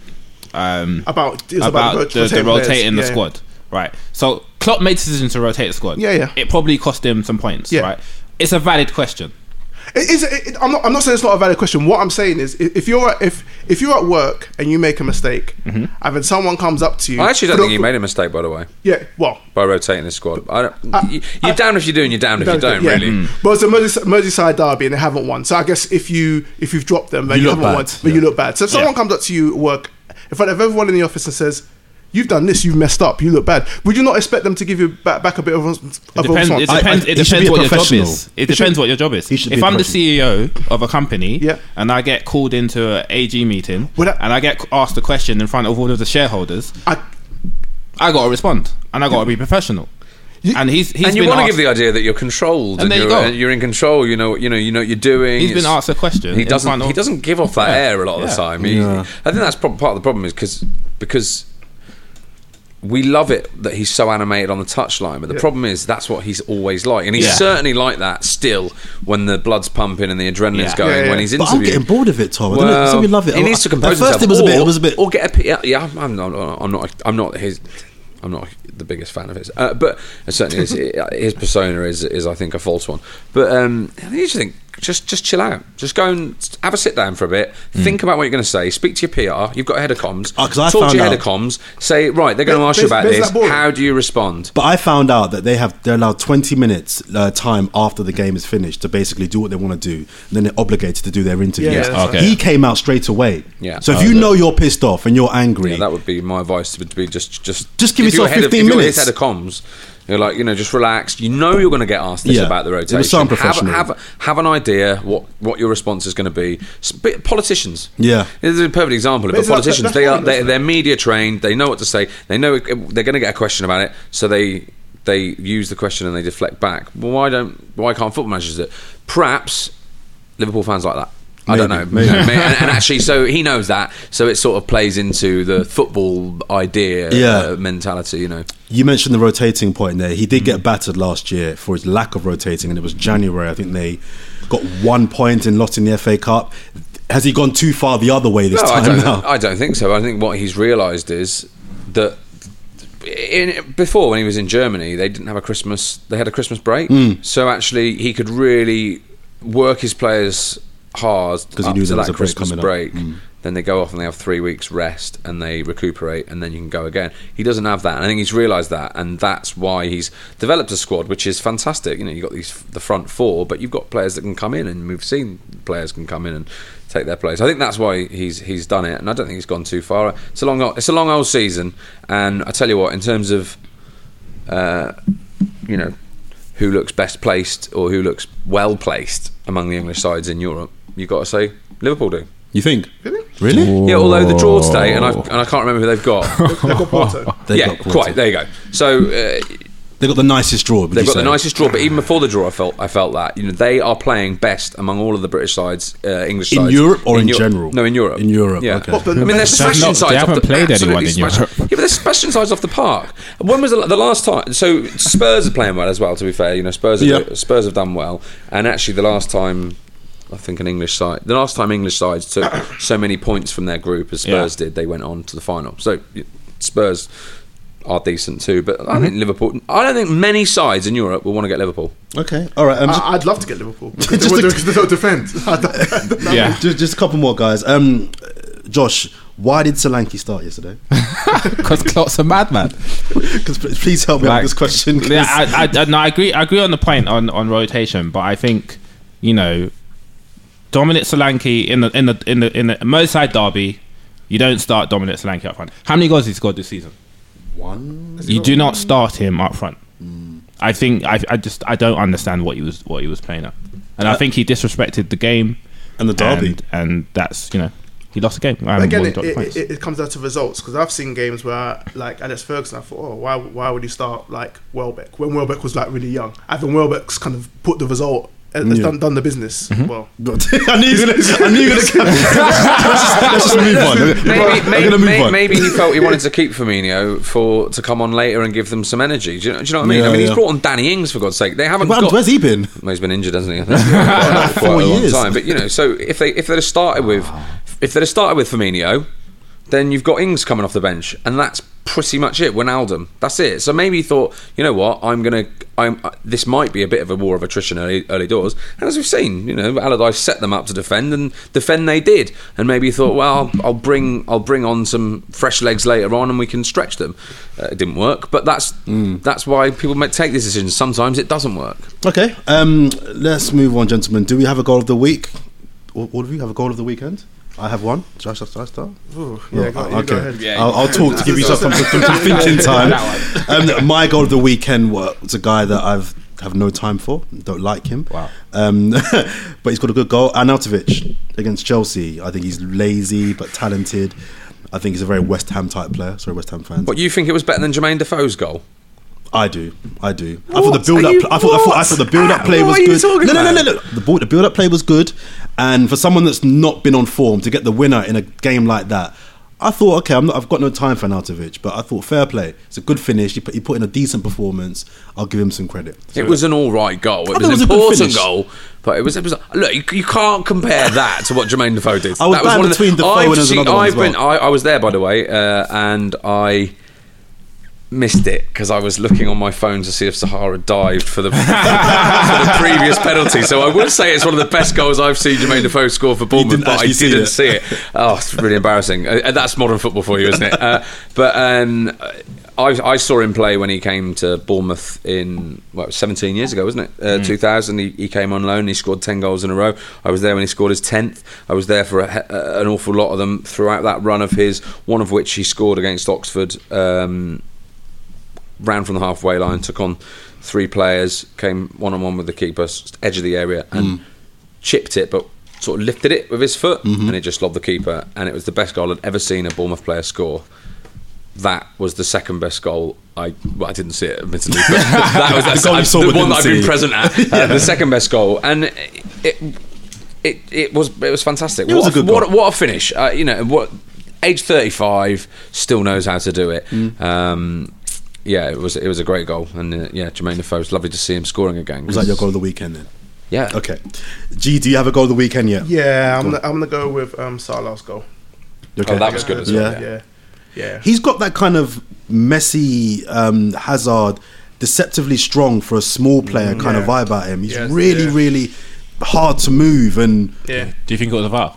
um,
about it's
about,
about,
the, the
rotating players.
rotating the
Yeah, yeah.
squad, right? So Klopp made the decision to rotate the squad.
Yeah, yeah.
It probably cost him some points,
Yeah.
right? It's a valid question.
It is. It, I'm not. I'm not saying it's not a valid question. What I'm saying is, i- if you're at, if if you're at work and you make a mistake, and then someone comes up to you,
I actually don't
for
think
the-
he made a mistake, by the way,
Yeah. Well,
by rotating the squad. I don't,
Uh,
you, you're
I-
down if you do, and you're down if you don't.
yeah.
Really.
But it's a Merseyside, Merseyside derby and they haven't won. So I guess if you if you've dropped them, then
You
you,
look
haven't
bad.
won, but you
Yeah.
look bad. So if someone comes up to you at work in front of everyone in the office and says, you've done this, you've messed up, you look bad. Would you not expect them to give you back, back a bit of, of
It depends. It
response?
depends,
I- I-
it
he should
depends
be a
what your job
professional.
is. It
He
depends
should-
what your job is.
he should be
If
a
I'm the
professional.
C E O of a company
Yeah.
and I get called into an A G meeting
Well, that-
and I get asked a question in front of all of the shareholders,
I,
I got to respond and I got to be professional. And he's he's
and you
been
want to
asked,
give the idea that you're controlled
And
and,
there you
you're,
go.
and you're in control. You know, you know, you know what you're doing.
He's been
It's-
asked a question.
He
in
doesn't.
front of-
He doesn't give off that
Yeah.
air a lot of the
Yeah.
time. He,
Yeah.
I think that's prob- part of the problem is because because we love it that he's so animated on the touchline, but the
Yeah.
problem is that's what he's always like, and he's
Yeah.
certainly like that still when the blood's pumping and the adrenaline's
Yeah.
going
Yeah, yeah.
when he's
But I'm
interviewing.
getting bored of it, Tom. I don't know, so we love it.
He needs to compose
At first,
himself.
it was a bit.
or,
It was a bit.
Or get a. P- Yeah, yeah, I'm not. I'm not. I'm not. His. I'm not the biggest fan of his, uh, but certainly his, his persona is is I think a false one. But um, I just think just just chill out, just go and have a sit down for a bit, think about what you're going to say, speak to your P R. You've got a head of comms.
Uh, 'cause I
talk to
found
your head
out-
of comms. Say right, they're going to
But-
ask you
but
about
is- but is
this.
that boring?
How do you respond?
But I found out that they have they're allowed twenty minutes uh, time after the game is finished to basically do what they want to do, and then they're obligated to do their interview.
Yeah, yeah,
Okay.
He came out straight away.
Yeah.
So if
Oh,
you
that-
know you're pissed off and you're angry,
Yeah, that would be my advice to be just just
Just give
if you're
yourself
head of-
fifteen
if you're
minutes.
his head of comms. You're like, you know, just relax. You know you're going to get asked this
Yeah.
about the
It
rotation.
was so
have,
unprofessional.
have have an idea what, what your response is going to be. S- but Politicians,
Yeah.
this is a perfect example of
But
it.
is that-
Politicians,
that's
they are
fine,
they,
isn't it?
they're media trained. They know what to say. They know it, they're going to get a question about it, so they they use the question and they deflect back. Well, why don't why can't football managers do it? Perhaps Liverpool fans like that. I don't know,
Maybe, maybe.
and, and actually, so he knows that, so it sort of plays into the football idea,
Yeah.
uh, mentality. You know,
You mentioned the rotating point there. He did get battered last year for his lack of rotating, and it was January. I think they got one point and lost in the F A Cup. Has he gone too far the other way this
no, I
time
don't.
now?
I don't think so. I think what he's realised is that in, before, when he was in Germany, they didn't have a Christmas. They had a Christmas break,
Mm.
so actually he could really work his players hard
'Cause he
up
knew
to
there was
that
a break
Christmas
coming up.
break.
Mm.
Then they go off and they have three weeks rest and they recuperate and then you can go again. He doesn't have that, and I think he's realised that, and that's why he's developed a squad which is fantastic. You know, you've got these the front four, but you've got players that can come in, and we've seen players can come in and take their place. I think that's why he's he's done it, and I don't think he's gone too far. It's a long it's a long old season, and I tell you what, in terms of uh, you know, who looks best placed or who looks well placed among the English sides in Europe, you've got to say Liverpool do.
You think? Really?
Yeah, although the draw today, and I and I can't remember who they've got.
they've got Porto.
They've
yeah,
got Porto.
quite. There you go. So uh,
They got the nicest draw. would
they've
you
got the
say?
nicest draw, but even before the draw, I felt I felt that you know they are playing best among all of the British sides, uh, English
In
sides
Europe or in
Eu-
general?
No, in Europe.
In Europe,
yeah.
okay.
What, the-
I mean, they're
They've
smashing
not-
sides.
they
off
haven't
the,
played
absolutely
anyone in
smash-
Europe.
Yeah, but they're smashing sides off the park. When was the, the last time? So Spurs are playing well as well. To be fair, you know Spurs. Are,
Yeah.
Spurs have done well, and actually the last time. I think an English side. The last time English sides took so many points from their group as Spurs
Yeah.
did, they went on to the final. So y- Spurs are decent too, but I think Liverpool. I don't think many sides in Europe will want to get Liverpool.
Okay, all right. Um,
I, I'd love to get Liverpool because
Just
they,
a-
won't- they don't defend.
Yeah.
just, just a couple more guys. Um, Josh, why did Solanke start yesterday?
Because Klopp's a madman.
'Cause please help me out
Like,
with this question. 'cause-
Yeah, I, I, I, no, I agree. I agree on the point on, on rotation, but I think you know, Dominic Solanke in the in the in the in the Merseyside derby, you don't start Dominic Solanke up front. How many goals has he scored this season?
One.
You do not start him up front. I think I, I just I don't understand what he was what he was playing at, and I think he disrespected the game
And the derby.
and, and that's you know he lost the game. I
But
haven't
again,
won
it,
the
it,
points.
it, it comes down to results because I've seen games where, like Alex Ferguson, I thought, oh, why why would he start like Welbeck when Welbeck was like really young? I think Welbeck's kind of put the result, has
Yeah.
done, done the business.
Mm-hmm.
Well,
God, I knew you were gonna. I knew you were gonna. Let's just move on.
Maybe,
I'm
maybe,
gonna move
may-
on.
maybe he felt he wanted to keep Firmino for to come on later and give them some energy. Do you know, do you know what I mean?
Yeah,
I mean, he's
yeah.
brought on Danny Ings for God's sake. They haven't
What happened?
got.
Where's he been?
Well, he's been injured, hasn't he? I think. Quite, quite
Four
a long
years.
time. But you know, so if they if they'd have started with if they'd have started with Firmino, then you've got Ings coming off the bench, and that's pretty much it. Wijnaldum, that's it. So maybe he thought, you know what, I'm gonna, I'm. Uh, this might be a bit of a war of attrition early, early doors, and as we've seen, you know, Allardyce set them up to defend, and defend they did. And maybe he thought, well, I'll, I'll bring, I'll bring on some fresh legs later on, and we can stretch them. Uh, it didn't work, but that's that's why people might take these decisions. Sometimes it doesn't work.
Okay. Um, let's move on, gentlemen. Do we have a goal of the week? All all of you have a goal of the weekend? I have one. Should I, should I start?
Ooh, yeah, go,
oh,
you
okay.
go ahead.
Yeah,
I'll, I'll talk to give you some, some, some thinking time. Um, my goal of the weekend was a guy that I've have no time for. Don't like him.
Wow.
Um, but he's got a good goal. Arnautovic against Chelsea. I think he's lazy but talented. I think he's a very West Ham type player. Sorry, West Ham fans.
What, you think it was better than Jermaine Defoe's goal?
I do, I do.
What?
I thought the build
Are
up.
you-
I thought, I thought, I thought the build up play
What
was
are you
good.
talking
No, no, no, no,
about?
no. The, ball- the build up play was good, and for someone that's not been on form to get the winner in a game like that, I thought, okay, I'm not, I've got no time for Arnautovic, but I thought fair play. It's a good finish. He put, he put in a decent performance. I'll give him some credit.
It was an all right goal. It
thought
was
it
an
was a good
important
finish.
goal, but it was. It was look, you, you can't compare that to what Jermaine Defoe did.
I was
that
bad
one of
between Defoe
I've
and there's
seen-
another one
I've
as well.
been. I, I was there, by the way, uh, and I missed it because I was looking on my phone to see if Sahara dived for the for the previous penalty. So I would say it's one of the best goals I've seen Jermaine Defoe score for Bournemouth,
didn't
but I
actually see
didn't
it.
see it. Oh, it's really embarrassing. Uh, that's modern football for you, isn't it? Uh, but um, I, I saw him play when he came to Bournemouth in well, it was seventeen years ago, wasn't it? Uh, two thousand. He, he came on loan. He scored ten goals in a row. I was there when he scored his tenth. I was there for a, a, an awful lot of them throughout that run of his. One of which he scored against Oxford. Um, ran from the halfway line, took on three players, came one on one with the keeper, edge of the area, and
Mm.
chipped it, but sort of lifted it with his foot,
Mm-hmm.
and it just lobbed the keeper. And it was the best goal I'd ever seen a Bournemouth player score. That was the second best goal. I well, I didn't see it, admittedly, but that was that's,
The goal you
I-
saw
the
but
one
didn't
that I've been
see.
present at. Uh, the second best goal, and it it, it it was it was fantastic.
It was
what
a good
what,
goal.
what a finish! Uh, you know what. Age thirty-five, still knows how to do it.
Mm.
Um, yeah, it was it was a great goal, and uh, yeah, Jermaine Defoe. It's lovely to see him scoring again.
Was that your goal of the weekend then?
Yeah.
Okay. G, do you have a goal of the weekend yet?
Yeah, I'm gonna, I'm gonna go with um, Salah's goal.
Okay.
Oh, that was good as well.
Yeah.
Yeah, yeah.
He's got that kind of messy um, Hazard, deceptively strong for a small player kind of
Mm, Yeah.
vibe about him. He's
Yes,
really,
yeah.
really hard to move and
Yeah.
Do you think it was a foul?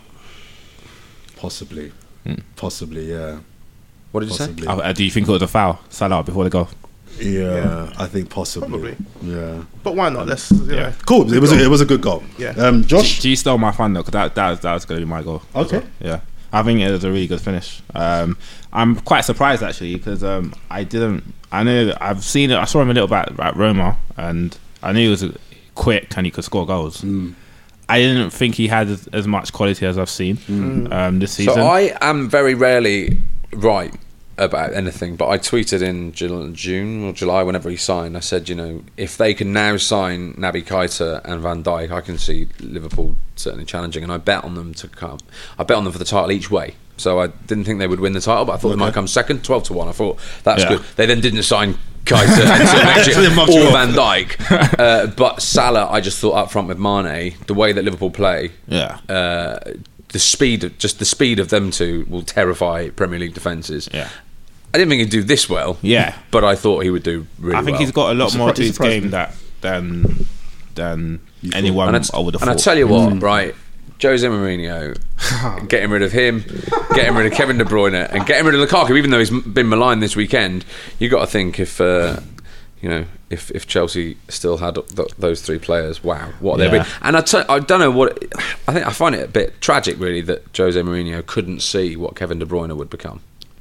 possibly,
Hmm.
possibly, yeah,
What did you say?
possibly,
Uh, do you think it was a foul? Salah before the goal.
yeah,
Yeah.
I think possibly,
Probably.
yeah.
But why not? Let's. You know,
Yeah.
Cool. It was a, it was a good goal.
Yeah.
Um, Josh.
G stole my fun though, because that that was, that was going to be my goal. as
Okay.
well. Yeah, I think it was a really good finish. Um, I'm quite surprised actually because um, I didn't. I know I've seen it. I saw him a little bit at Roma, and I knew he was quick and he could score goals.
Mm.
I didn't think he had as, as much quality as I've seen um, this season.
So I am very rarely right about anything, but I tweeted in Jul- June or July, whenever he signed, I said, you know, if they can now sign Naby Keita and Van Dijk, I can see Liverpool certainly challenging, and I bet on them to come. I bet on them for the title each way. So I didn't think they would win the title, but I thought they
Okay.
might come second, twelve to one. I thought that's
Yeah.
good. They then didn't sign Keita until next
So
year,
they mugged you
or
off.
Van Dijk. Uh, but Salah, I just thought up front with Mane, the way that Liverpool play,
yeah,
uh, the speed, of, just the speed of them two will terrify Premier League defences.
yeah,
I didn't think he'd do this well.
yeah.
But I thought he would do really well.
I think he's got a lot
He
more
surpri-
to
he
his
surprised
game
me.
that than than anyone
and
I,
I,
would have
and I
thought.
tell you what, right, Jose Mourinho, getting rid of him, getting rid of Kevin De Bruyne, and getting rid of Lukaku, even though he's m- been maligned this weekend, you got to think if uh, you know if, if Chelsea still had th- those three players, wow, what they'd
Yeah.
be. And I t- I don't know what I think. I find it a bit tragic, really, that Jose Mourinho couldn't see what Kevin De Bruyne would become.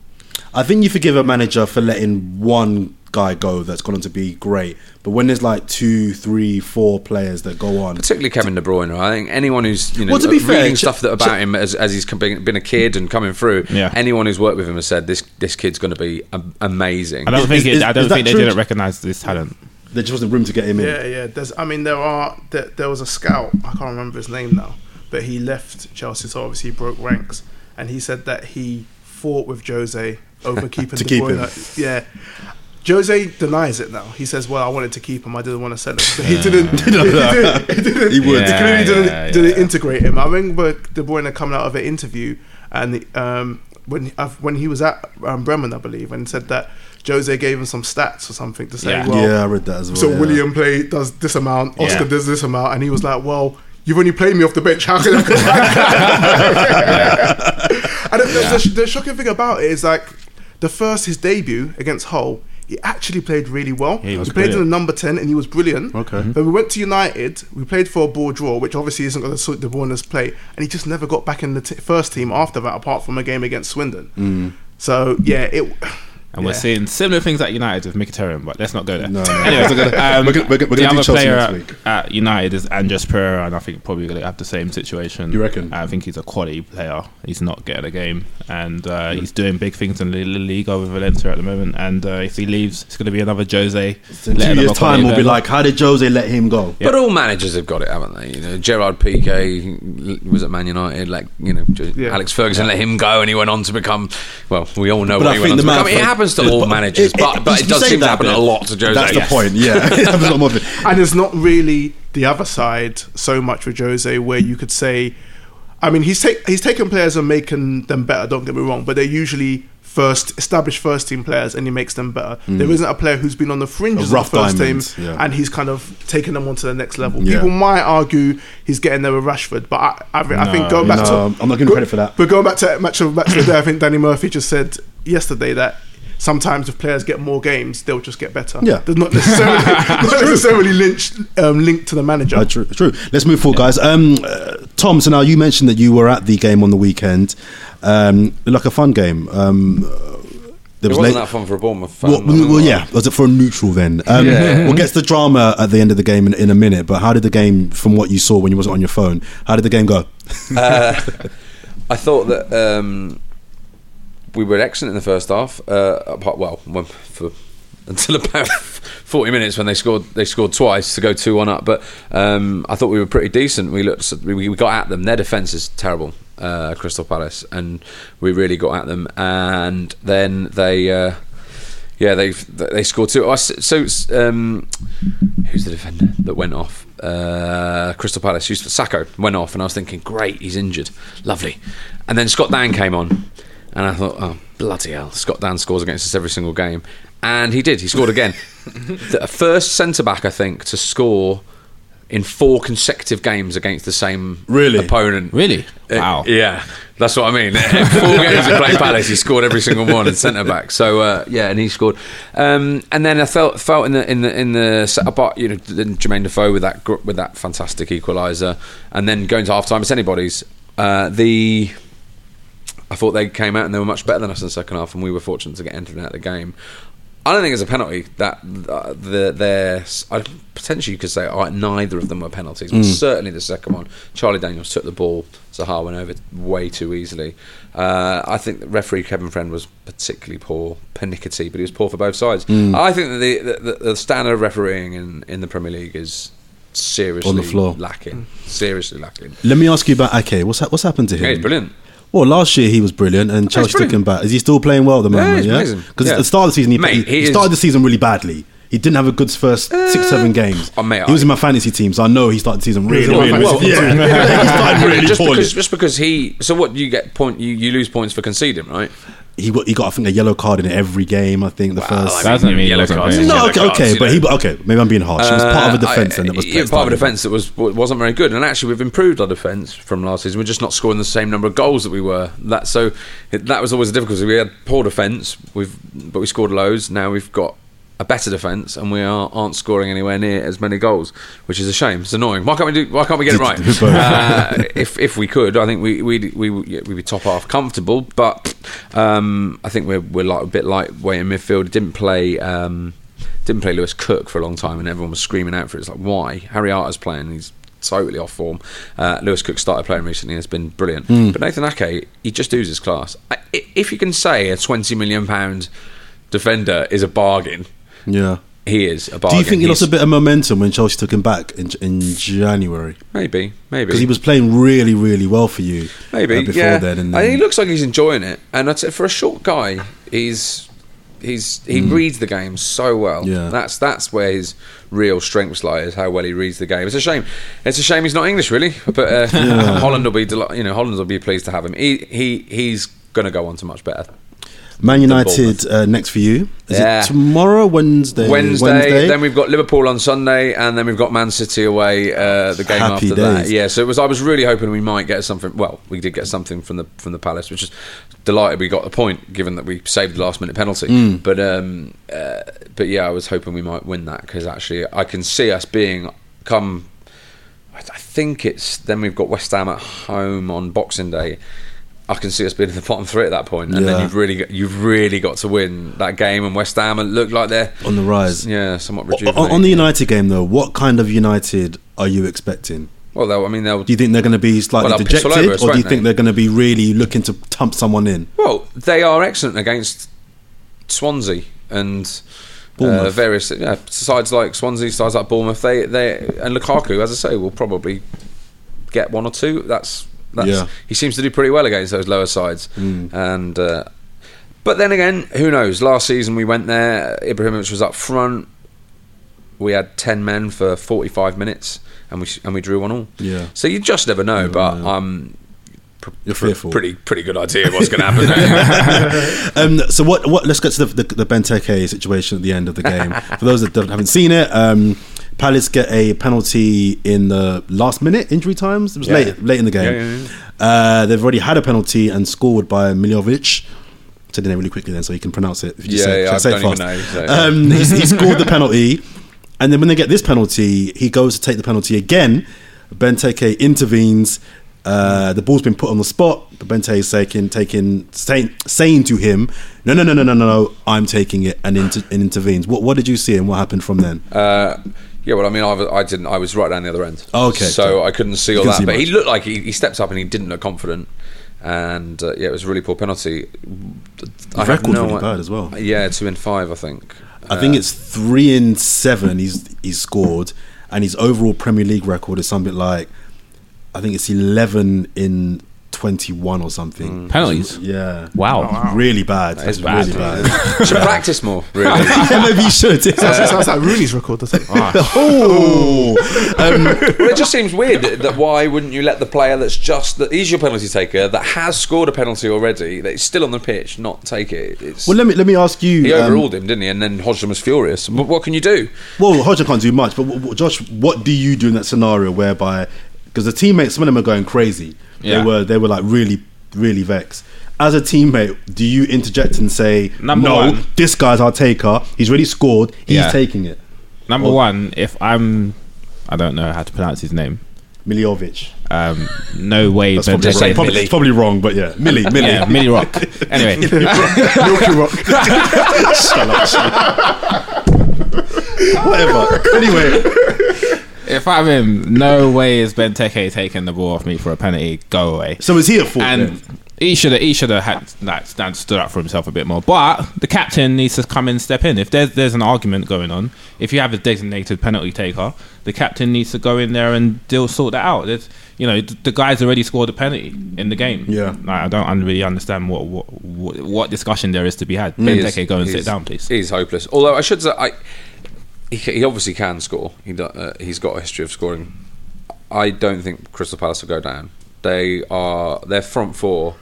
I think you forgive a manager for letting one guy go that's gone on to be great, but when there's like two, three, four players that go on,
Particularly Kevin De Bruyne. I think anyone who's you know
Well, to be
reading
fair, Ch-
stuff that about
Ch-
him as, as he's been, been a kid and coming through.
Yeah.
Anyone who's worked with him has said this this kid's going to be am- amazing.
I don't
Is-
think
is-
it, I
is
don't
that
think they
true?
didn't recognise this talent.
there just wasn't room to get him in.
Yeah, yeah. There's, I mean, there are. There, there was a scout. I can't remember his name now, but he left Chelsea, so obviously he broke ranks, and he said that he fought with Jose over keeping
To
De
keep
Bruyne. Yeah. Jose denies it now. He says, "Well, I wanted to keep him. I didn't want to sell him." But he didn't. he didn't. He, didn't,
He would.
he clearly
Yeah,
didn't,
yeah,
didn't
yeah.
integrate him. I remember De Bruyne coming out of an interview, and um, when uh, when he was at um, Bremen, I believe, and said that Jose gave him some stats or something to say,
Yeah.
"Well,
Yeah, I read that as well.
so
yeah.
William play does this amount, Oscar
Yeah.
does this amount," and he was like, "Well, you've only played me off the bench. How can I?" And the, the, the shocking thing about it is like the first his debut against Hull, he actually played really well.
he
he
was
played in
brilliant.
the number ten and he was brilliant.
Okay.
Then we went to United, we played for a ball draw, which obviously isn't going to suit the Warners play, and he just never got back in the t- first team after that, apart from a game against Swindon.
Mm.
So yeah, it.
And we're
Yeah.
seeing similar things at United with Mkhitaryan, but let's not go there.
No, no.
Anyways, we're gonna, um,
We're gonna- we're gonna- we're
the
gonna do
other
Chelsea
player
next
at,
week.
at United is Andres Pereira, and I think probably going to have the same situation.
You reckon?
I think he's a quality player. He's not getting a game, and uh, he's doing big things in the La Liga with Valencia at the moment. And uh, if he leaves, it's going to be another Jose.
In two years' time, we'll be like, how did Jose let him go?
But all managers have got it, haven't they? You know, Gerard Piqué was at Man United. Like, you know,
Yeah.
Alex Ferguson let him go, and he went on to become. Well, we all know
But
what
I
he
think
went on to
the man
become. It
for-
happens to
it-
all
but
managers,
it-
but
it-
but
you
it does
say
seem to
that
happen
bit.
a lot to Jose.
That's
yes.
the point. Yeah, it happens a lot more of it.
And there's not really the other side so much with Jose where you could say, I mean, he's take, he's taken players and making them better. Don't get me wrong, but they're usually first established first team players, and he makes them better. There isn't a player who's been on the fringes
A rough
of the first
diamonds,
team,
yeah.
and he's kind of taken them onto the next level.
Yeah.
People might argue he's getting there with Rashford, but I, I, I think going back
No,
to
I'm not giving
go-
credit for that.
But going back to match of match of the day, I think Danny Murphy just said yesterday that. Sometimes if players get more games, they'll just get better.
Yeah.
There's not necessarily, not necessarily linked, um, linked to the manager.
Uh, true, true. Let's move forward, guys. Um, uh, Tom, so now you mentioned that you were at the game on the weekend. Um, like a fun game. Um, uh, there
It
was
wasn't
late-
that fun for a Bournemouth fan.
Well, well, yeah, was it for a neutral then? Um, We'll get to the drama at the end of the game in, in a minute, but how did the game, from what you saw when you wasn't on your phone, how did the game go?
Uh, I thought that um, we were excellent in the first half. Uh, apart, well, when- for until about forty minutes when they scored. They scored twice to go two one up. But um, I thought we were pretty decent. We looked. We, we got at them. Their defence is terrible, uh, Crystal Palace, and we really got at them. And then they. Uh, Yeah, they they scored two. Oh, so um, who's the defender that went off? Uh, Crystal Palace. Who's Sacco went off, and I was thinking, great, he's injured, lovely. And then Scott Dan came on, and I thought, oh bloody hell, Scott Dan scores against us every single game, and he did. He scored again. The first centre back, I think, to score in four consecutive games against the same
Really?
opponent.
Really?
Uh,
Wow.
yeah, that's what I mean. In four games at Clay Palace, he scored every single one in centre back. So uh, yeah, and he scored. Um, and then I felt felt in the in the in the set apart, you know, then Jermaine Defoe with that gr- with that fantastic equaliser, and then going to half time, it's anybody's. Uh, the I thought they came out and they were much better than us in the second half, and we were fortunate to get entered out of the game. I don't think it's a penalty. That uh, the their I potentially you could say uh, neither of them were penalties, but
Mm.
certainly the second one. Charlie Daniels took the ball. Zaha went over way too easily. Uh, I think the referee Kevin Friend was particularly poor, pernickety, but he was poor for both sides.
Mm.
I think that the, the the standard of refereeing in, in the Premier League is seriously
On the floor.
lacking. Seriously lacking.
Let me ask you about Ake. What's ha- what's happened to him?
Yeah, he's brilliant.
Well, last year he was brilliant, and
he's
Chelsea took
brilliant.
him back. Is he still playing well at the
Yeah,
moment?
he's
Yeah,
amazing.
because
Yeah.
at the start of the season he,
Mate,
he,
he
he
is-
started the season really badly. He didn't have a good first six, seven games.
oh, mate,
he was
I-
in my fantasy team, so I know he started the season really,
Well,
really,
well,
really yeah. he started really
just
poorly.
because just because he so what you get point you, you lose points for conceding, right?
He got, he got I think a yellow card in every game. I think the first.
That doesn't mean yellow he wasn't cards. playing.
no,
yellow
okay,
cards,
okay,
you
but
know.
he okay. Maybe I'm being harsh. He was part of a
Uh,
defence,
I-
and it was
yeah, part of a
started-
defence that was wasn't very good. And actually, we've improved our defence from last season. We're just not scoring the same number of goals that we were. That so it, that was always a difficulty. We had poor defence, we've but we scored loads. Now we've got a better defence, and we are, aren't scoring anywhere near as many goals, which is a shame. It's annoying. Why can't we do? Why can't we get it right? uh, if if we could, I think we we we we'd be top half comfortable. But um, I think we're we're like a bit lightweight in midfield. Didn't play. Um, didn't play Lewis Cook for a long time, and everyone was screaming out for it. It's like, why? Harry Arter's playing. He's totally off form. Uh, Lewis Cook started playing recently and has been brilliant. But Nathan Ake, he just oozes class. I, if you can say a twenty million pound defender is a bargain,
Yeah.
he is a
Do
bargain.
you think he lost
He's-
a bit of momentum when Chelsea took him back in in January?
Maybe, maybe
Because he was playing really, really well for you.
maybe
uh, before
yeah.
then. And
I
then
think he looks like he's enjoying it, and I'd say for a short guy, he's he's he reads the game so well.
Yeah.
That's that's where his real strengths lie, is how well he reads the game. It's a shame. It's a shame he's not English, really. But uh, Holland will be deli- you know Holland will be pleased to have him. He he he's going to go on to much better.
Man United uh, next for you. Is
Yeah.
it tomorrow, Wednesday?
Wednesday, then we've got Liverpool on Sunday, and then we've got Man City away uh, the game
Happy
after that.
days.
Yeah, so it was. I was really hoping we might get something. Well, we did get something from the from the Palace, which is delighted we got the point, given that we saved the last minute penalty.
Mm.
But um, uh, but yeah, I was hoping we might win that because actually I can see us being come. I think it's then we've got West Ham at home on Boxing Day. I can see us being in the bottom three at that point, and
Yeah.
then you've really got, you've really got to win that game. And West Ham look like they're
On the rise.
yeah, somewhat
O-
rejuvenated.
On the United game, though, what kind of United are you expecting?
well, they'll, I mean, they'll.
Do you think they're going to be slightly
Well, they'll piss all
dejected,
over us,
or do you
won't
think
they?
they're going to be really looking to tump someone in?
Well, they are excellent against Swansea and uh,
Bournemouth.
various yeah, sides like Swansea, sides like Bournemouth. They, they and Lukaku, as I say, will probably get one or two. That's that's
Yeah.
he seems to do pretty well against those lower sides.
Mm.
And uh, but then again, who knows? Last season we went there. Ibrahimovic was up front. We had ten men for forty-five minutes, and we and we drew one all.
Yeah.
So you just never know.
Never
but
know.
um.
You're
pr-
fearful.
Pretty, pretty good idea what's going to happen.
Um, so what? What? Let's get to the, the, the Benteke situation at the end of the game. For those that don't- haven't seen it, um, Palace get a penalty in the last minute, injury times. It was
Yeah.
late, late in the game.
Yeah, yeah,
Uh, they've already had a penalty and scored by Miljovic. Say the name really quickly then, so you can pronounce it. If you just
Yeah,
say,
yeah,
shall
I
say it
don't even
fast?
know, so-
Um, he's, he scored the penalty, and then when they get this penalty, he goes to take the penalty again. Benteke intervenes. Uh, the ball's been put on the spot, but Benteke is taking, taking, saying, saying to him, "No, no, no, no, no, no, no, I'm taking it," and, inter- and intervenes. What, what did you see, and what happened from then?
Uh, yeah, well, I mean, I, was- I didn't. I was right down the other end.
Oh, okay.
So I couldn't see
You
all
couldn't
that.
see
But he
much.
looked like he, he stepped up and he didn't look confident. And uh, yeah, it was a really poor penalty.
The record's really bad as well.
Yeah, two in five, I think.
I think
Uh,
it's three in seven. He's he's scored, and his overall Premier League record is something like, I think it's eleven in twenty-one or something.
Penalties?
Yeah.
Wow.
Really bad.
That is
It's really
bad.
bad.
should practice more. Really.
Maybe you should.
Sounds, sounds like Rooney's record, doesn't it?
Oh. Um,
Well, it just seems weird that why wouldn't you let the player that's just that is your penalty taker that has scored a penalty already that is still on the pitch not take it? It's,
well, let me let me ask you.
he
um,
overruled him, didn't he? And then Hodgson was furious. But what can you do?
Well, Hodgson can't do much, but w- w- Josh, what do you do in that scenario whereby, because the teammates, some of them are going crazy.
Yeah.
They were they were like really really vexed. As a teammate, do you interject and say,
Number
no,
one.
this guy's our taker. He's already scored. He's
Yeah.
taking it.
Number
Or-
one, if I'm, I don't know how to pronounce his name.
Miljovic.
Um, no way.
That's probably,
Just say
wrong. probably,
Millie.
it's probably wrong, but yeah, Millie, Millie.
Yeah, Millie Rock. Anyway,
Milky Rock.
Shut up, shut up. Whatever. Anyway,
if I'm him, no way is Benteke taking the ball off me for a penalty. Go away.
so is he at fault?
And
then?
he should have he should have had like stand stood up for himself a bit more. But the captain needs to come in, step in. If there's there's an argument going on, if you have a designated penalty taker, the captain needs to go in there and deal sort that out. There's, you know, th- the guy's already scored a penalty in the game.
Yeah.
like, I don't un- really understand what, what what what discussion there is to be had.
He is-
Benteke, go and
he
sit
is-
down, please.
He's hopeless. Although I should say, I, he, he obviously can score. He do, uh, he's got a history of scoring. I don't think Crystal Palace will go down. They are their front four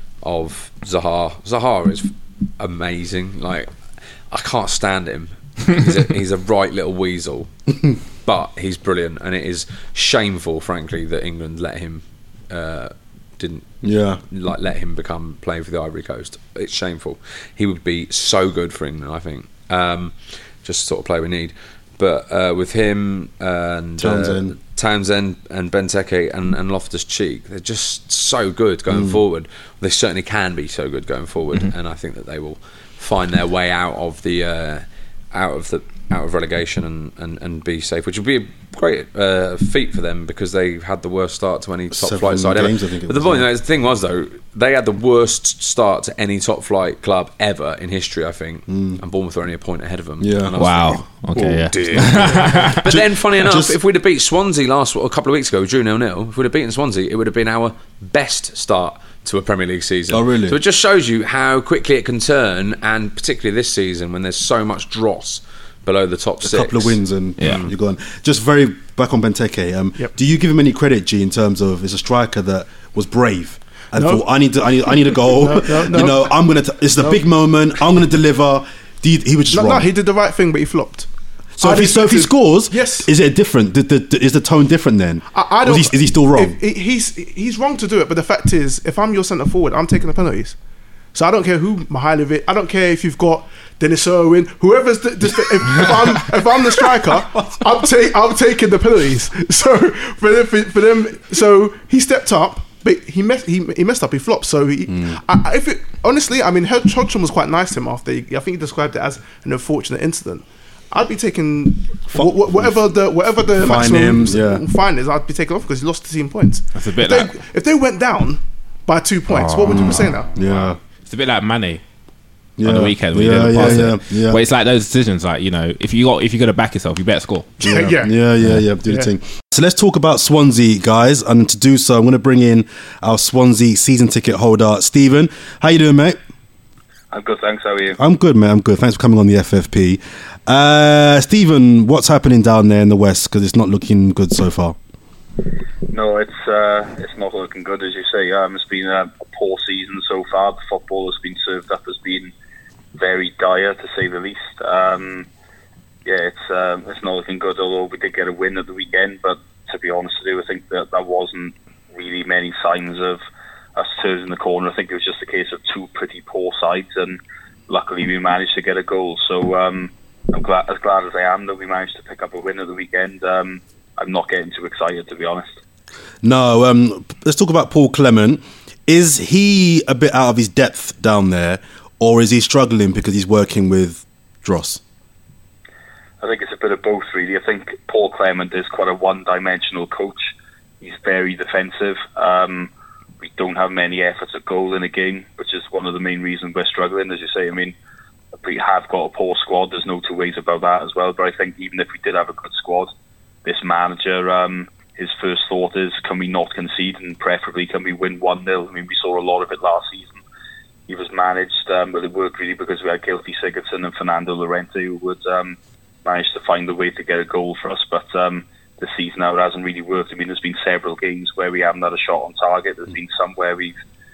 of Zaha. Zaha is amazing. Like, I can't stand him. He's a, he's a right little weasel, but he's brilliant. And it is shameful, frankly, that England let him uh, didn't
Yeah.
like let him become playing for the Ivory Coast. It's shameful. He would be so good for England, I think. Um, just the sort of player we need. But uh, with him and
Townsend.
uh, Townsend and Benteke and, and Loftus-Cheek, they're just so good going forward. They certainly can be so good going forward, and I think that they will find their way out of the uh, out of the out of relegation and, and, and be safe, which would be a great uh, feat for them because they had the worst start to any top
Seven
flight side
games,
ever.
I think it
But the
was,
point,
yeah.
the thing was though, they had the worst start to any top flight club ever in history, I think, and Bournemouth were only a point ahead of them.
Yeah.
And I was
Wow.
thinking,
Okay,
oh,
yeah.
dear. But then, funny enough,
just-
if we'd have beat Swansea last a couple of weeks ago, we drew nil nil. If we'd have beaten Swansea, it would have been our best start to a Premier League season.
Oh, really?
So it just shows you how quickly it can turn, and particularly this season when there's so much dross below the top
A
six.
couple of wins and
Yeah.
you're gone. Just very back on Benteke. Um,
Yep.
Do you give him any credit, G, in terms of as a striker that was brave and
No.
thought I need to, I need, I need a goal.
No, no, no.
You know, I'm gonna. T- it's the
No.
big moment. I'm gonna deliver. Do you, he was just
No,
wrong.
no, he did the right thing, but he flopped.
so
I
if he,
didn't-
so if he
did-
scores,
yes.
is it different? The, the, the, is the tone different then?
I, I
Or
don't.
is he, is he still wrong?
If, he- he's he's wrong to do it, but the fact is, if I'm your centre forward, I'm taking the penalties. So I don't care who Mihailovic. I don't care if you've got Dennis Irwin, whoever's the, just the, if, if I'm if I'm the striker, I'm take I'm taking the penalties. So for them, for, for them, so he stepped up, but he messed he, he messed up. He flopped. So he, mm. I, if it, honestly, I mean, Hodgson was quite nice to him after. He, I think he described it as an unfortunate incident. I'd be taking wh- wh- whatever the whatever the
fine
maximum
him, yeah.
fine is. I'd be taken off because he lost the team points.
That's a bit
if
like
they, if they went down by two points, oh, what would you say now?
Yeah,
it's a bit like Mane.
Yeah.
On the weekend, when
yeah,
you didn't
yeah,
pass
yeah,
it.
yeah.
Where it's like those decisions, like you know, if you got if you got to back yourself, you better score.
Yeah,
yeah,
yeah, yeah, yeah. Do the
yeah.
thing. So let's talk about Swansea, guys. And to do so, I'm going to bring in our Swansea season ticket holder, Stephen. How you doing, mate?
I'm good, thanks. How are you?
I'm good, man. I'm good. Thanks for coming on the F F P. Uh, Stephen, what's happening down there in the West? Because it's not looking good so far.
No, it's uh, it's not looking good, as you say. Um, it's been a poor season so far. The football has been served up as being very dire, to say the least. Um, yeah, it's um, it's not looking good. Although we did get a win at the weekend, but to be honest with you, I think that there wasn't really many signs of us turning the corner. I think it was just a case of two pretty poor sides, and luckily we managed to get a goal. So um, I'm glad, as glad as I am that we managed to pick up a win at the weekend. Um, I'm not getting too excited, to be honest.
No, um, let's talk about Paul Clement. Is he a bit out of his depth down there, or is he struggling because he's working with Dross?
I think it's a bit of both, really. I think Paul Clement is quite a one-dimensional coach. He's very defensive. Um, we don't have many efforts at goal in a game, which is one of the main reasons we're struggling, as you say. I mean, we have got a poor squad. There's no two ways about that as well. But I think even if we did have a good squad, this manager, um, his first thought is, can we not concede, and preferably can we win one nil? I mean, we saw a lot of it last season. He was managed, um, but it worked really because we had Gylfi Sigurdsson and Fernando Llorente who would um, manage to find a way to get a goal for us. But um, this season now it hasn't really worked. I mean, there's been several games where we haven't had a shot on target. There's been some where we've,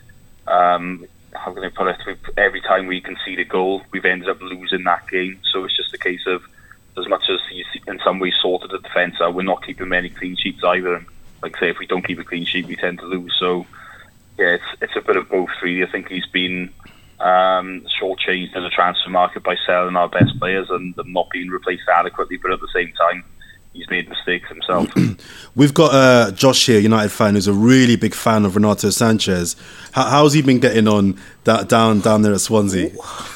um, how can I put it, we've, every time we concede a goal, we've ended up losing that game. So it's just a case of, as much as he's in some ways sorted the defence out, we're not keeping many clean sheets either. And like I say, if we don't keep a clean sheet, we tend to lose. So yeah, it's it's a bit of both really. I think he's been um, shortchanged in the transfer market by selling our best players and them not being replaced adequately. But at the same time, he's made mistakes himself.
We've got uh, Josh here, United fan, who's a really big fan of Renato Sanchez. How, how's he been getting on da- down down there at Swansea?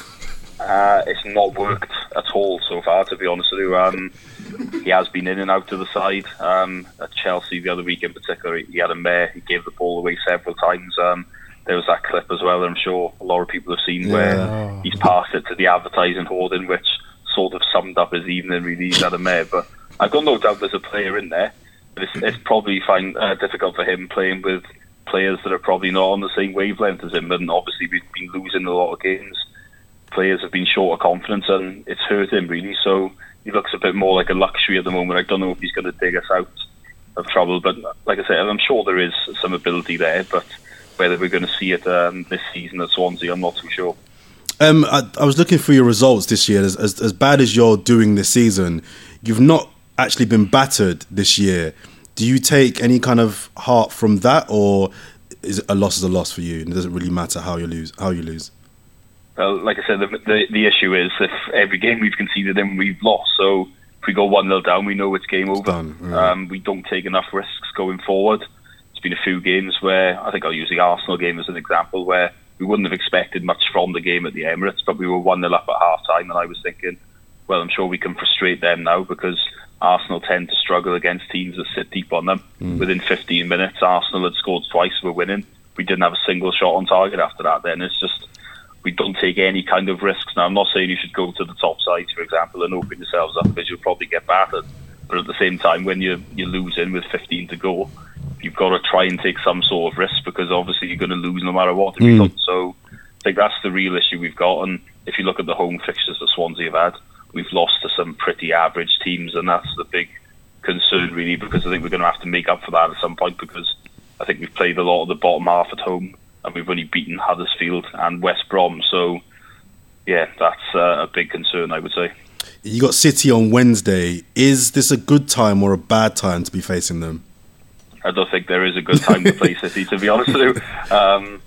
Uh, it's not worked at all so far, to be honest with you. Um, he has been in and out of the side. Um, at Chelsea the other week in particular, he had a mare. He gave the ball away several times. Um, there was that clip as well, I'm sure a lot of people have seen,
Yeah.
where he's passed it to the advertising hoarding, which sort of summed up his evening, really. He's had a mare. But I've got no doubt there's a player in there. But it's, it's probably find, uh, difficult for him playing with players that are probably not on the same wavelength as him. And obviously we've been losing a lot of games. Players have been short of confidence and it's hurt him really, so he looks a bit more like a luxury at the moment. I don't know if he's going to dig us out of trouble, but like I said, I'm sure there is some ability there, but whether we're going to see it um, this season at Swansea, I'm not too sure.
Um, I, I was looking for your results this year. As, as, as bad as you're doing this season, you've not actually been battered this year. Do you take any kind of heart from that, or is it a loss is a loss for you and it doesn't really matter how you lose? How you lose?
Well, like I said, the, the the issue is if every game we've conceded in, we've lost. So if we go one nil down, we know it's game over.
Done, yeah.
Um, we don't take enough risks going forward. It's been a few games where, I think I'll use the Arsenal game as an example, where we wouldn't have expected much from the game at the Emirates, but we were one nil up at half time, and I was thinking, well, I'm sure we can frustrate them now because Arsenal tend to struggle against teams that sit deep on them.
Mm.
Within fifteen minutes, Arsenal had scored twice, we're winning. We didn't have a single shot on target after that. Then it's just, we don't take any kind of risks. Now, I'm not saying you should go to the top sides, for example, and open yourselves up because you'll probably get battered. But at the same time, when you you lose in with fifteen to go, you've got to try and take some sort of risk because obviously you're going to lose no matter what. If you don't. So I think that's the real issue we've got. And if you look at the home fixtures that Swansea have had, we've lost to some pretty average teams, and that's the big concern, really, because I think we're going to have to make up for that at some point because I think we've played a lot of the bottom half at home. And we've only beaten Huddersfield and West Brom. So, yeah, that's uh, a big concern, I would say.
You got City on Wednesday. Is this a good time or a bad time to be facing them?
I don't think there is a good time to play City, to be honest with you. Um,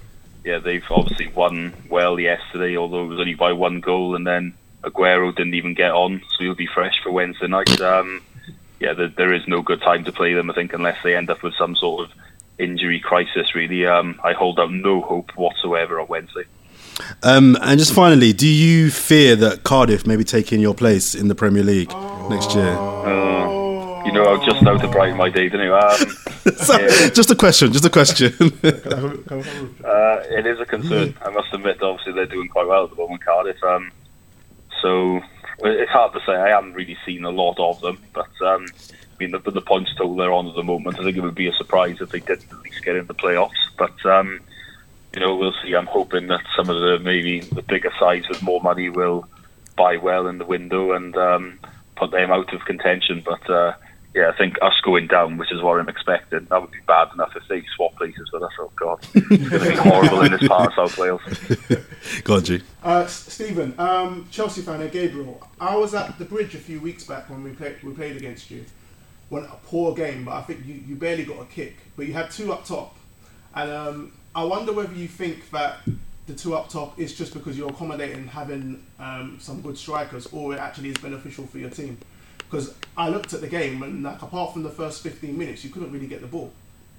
yeah, they've obviously won well yesterday, although it was only by one goal, and then Aguero didn't even get on, so he'll be fresh for Wednesday night. Um, yeah, there, there is no good time to play them, I think, unless they end up with some sort of injury crisis, really. Um, I hold out no hope whatsoever on Wednesday.
Um, and just finally, do you fear that Cardiff may be taking your place in the Premier League oh. next year?
Uh, you know, just now to brighten my day, didn't you? Um,
so, yeah. Just a question, just a question.
uh, it is a concern. I must admit, obviously, they're doing quite well at the moment, Cardiff. Um, so it's hard to say. I haven't really seen a lot of them, but um, I mean, the, the points total they're on at the moment, I think it would be a surprise if they didn't at least get in the playoffs. But um, you know, we'll see. I'm hoping that some of the maybe the bigger sides with more money will buy well in the window and um, put them out of contention. But uh, yeah, I think us going down, which is what I'm expecting, that would be bad enough if they swap places with us. Oh God, it's going to be horrible in this part of South Wales.
Go on, G.
Uh, Stephen, um, Chelsea fan and Gabriel. I was at the Bridge a few weeks back when we played we played against you. Won a poor game, but I think you, you barely got a kick. But you had two up top, and um, I wonder whether you think that the two up top is just because you're accommodating having um, some good strikers, or it actually is beneficial for your team. Because I looked at the game and, like, apart from the first fifteen minutes, you couldn't really get the ball.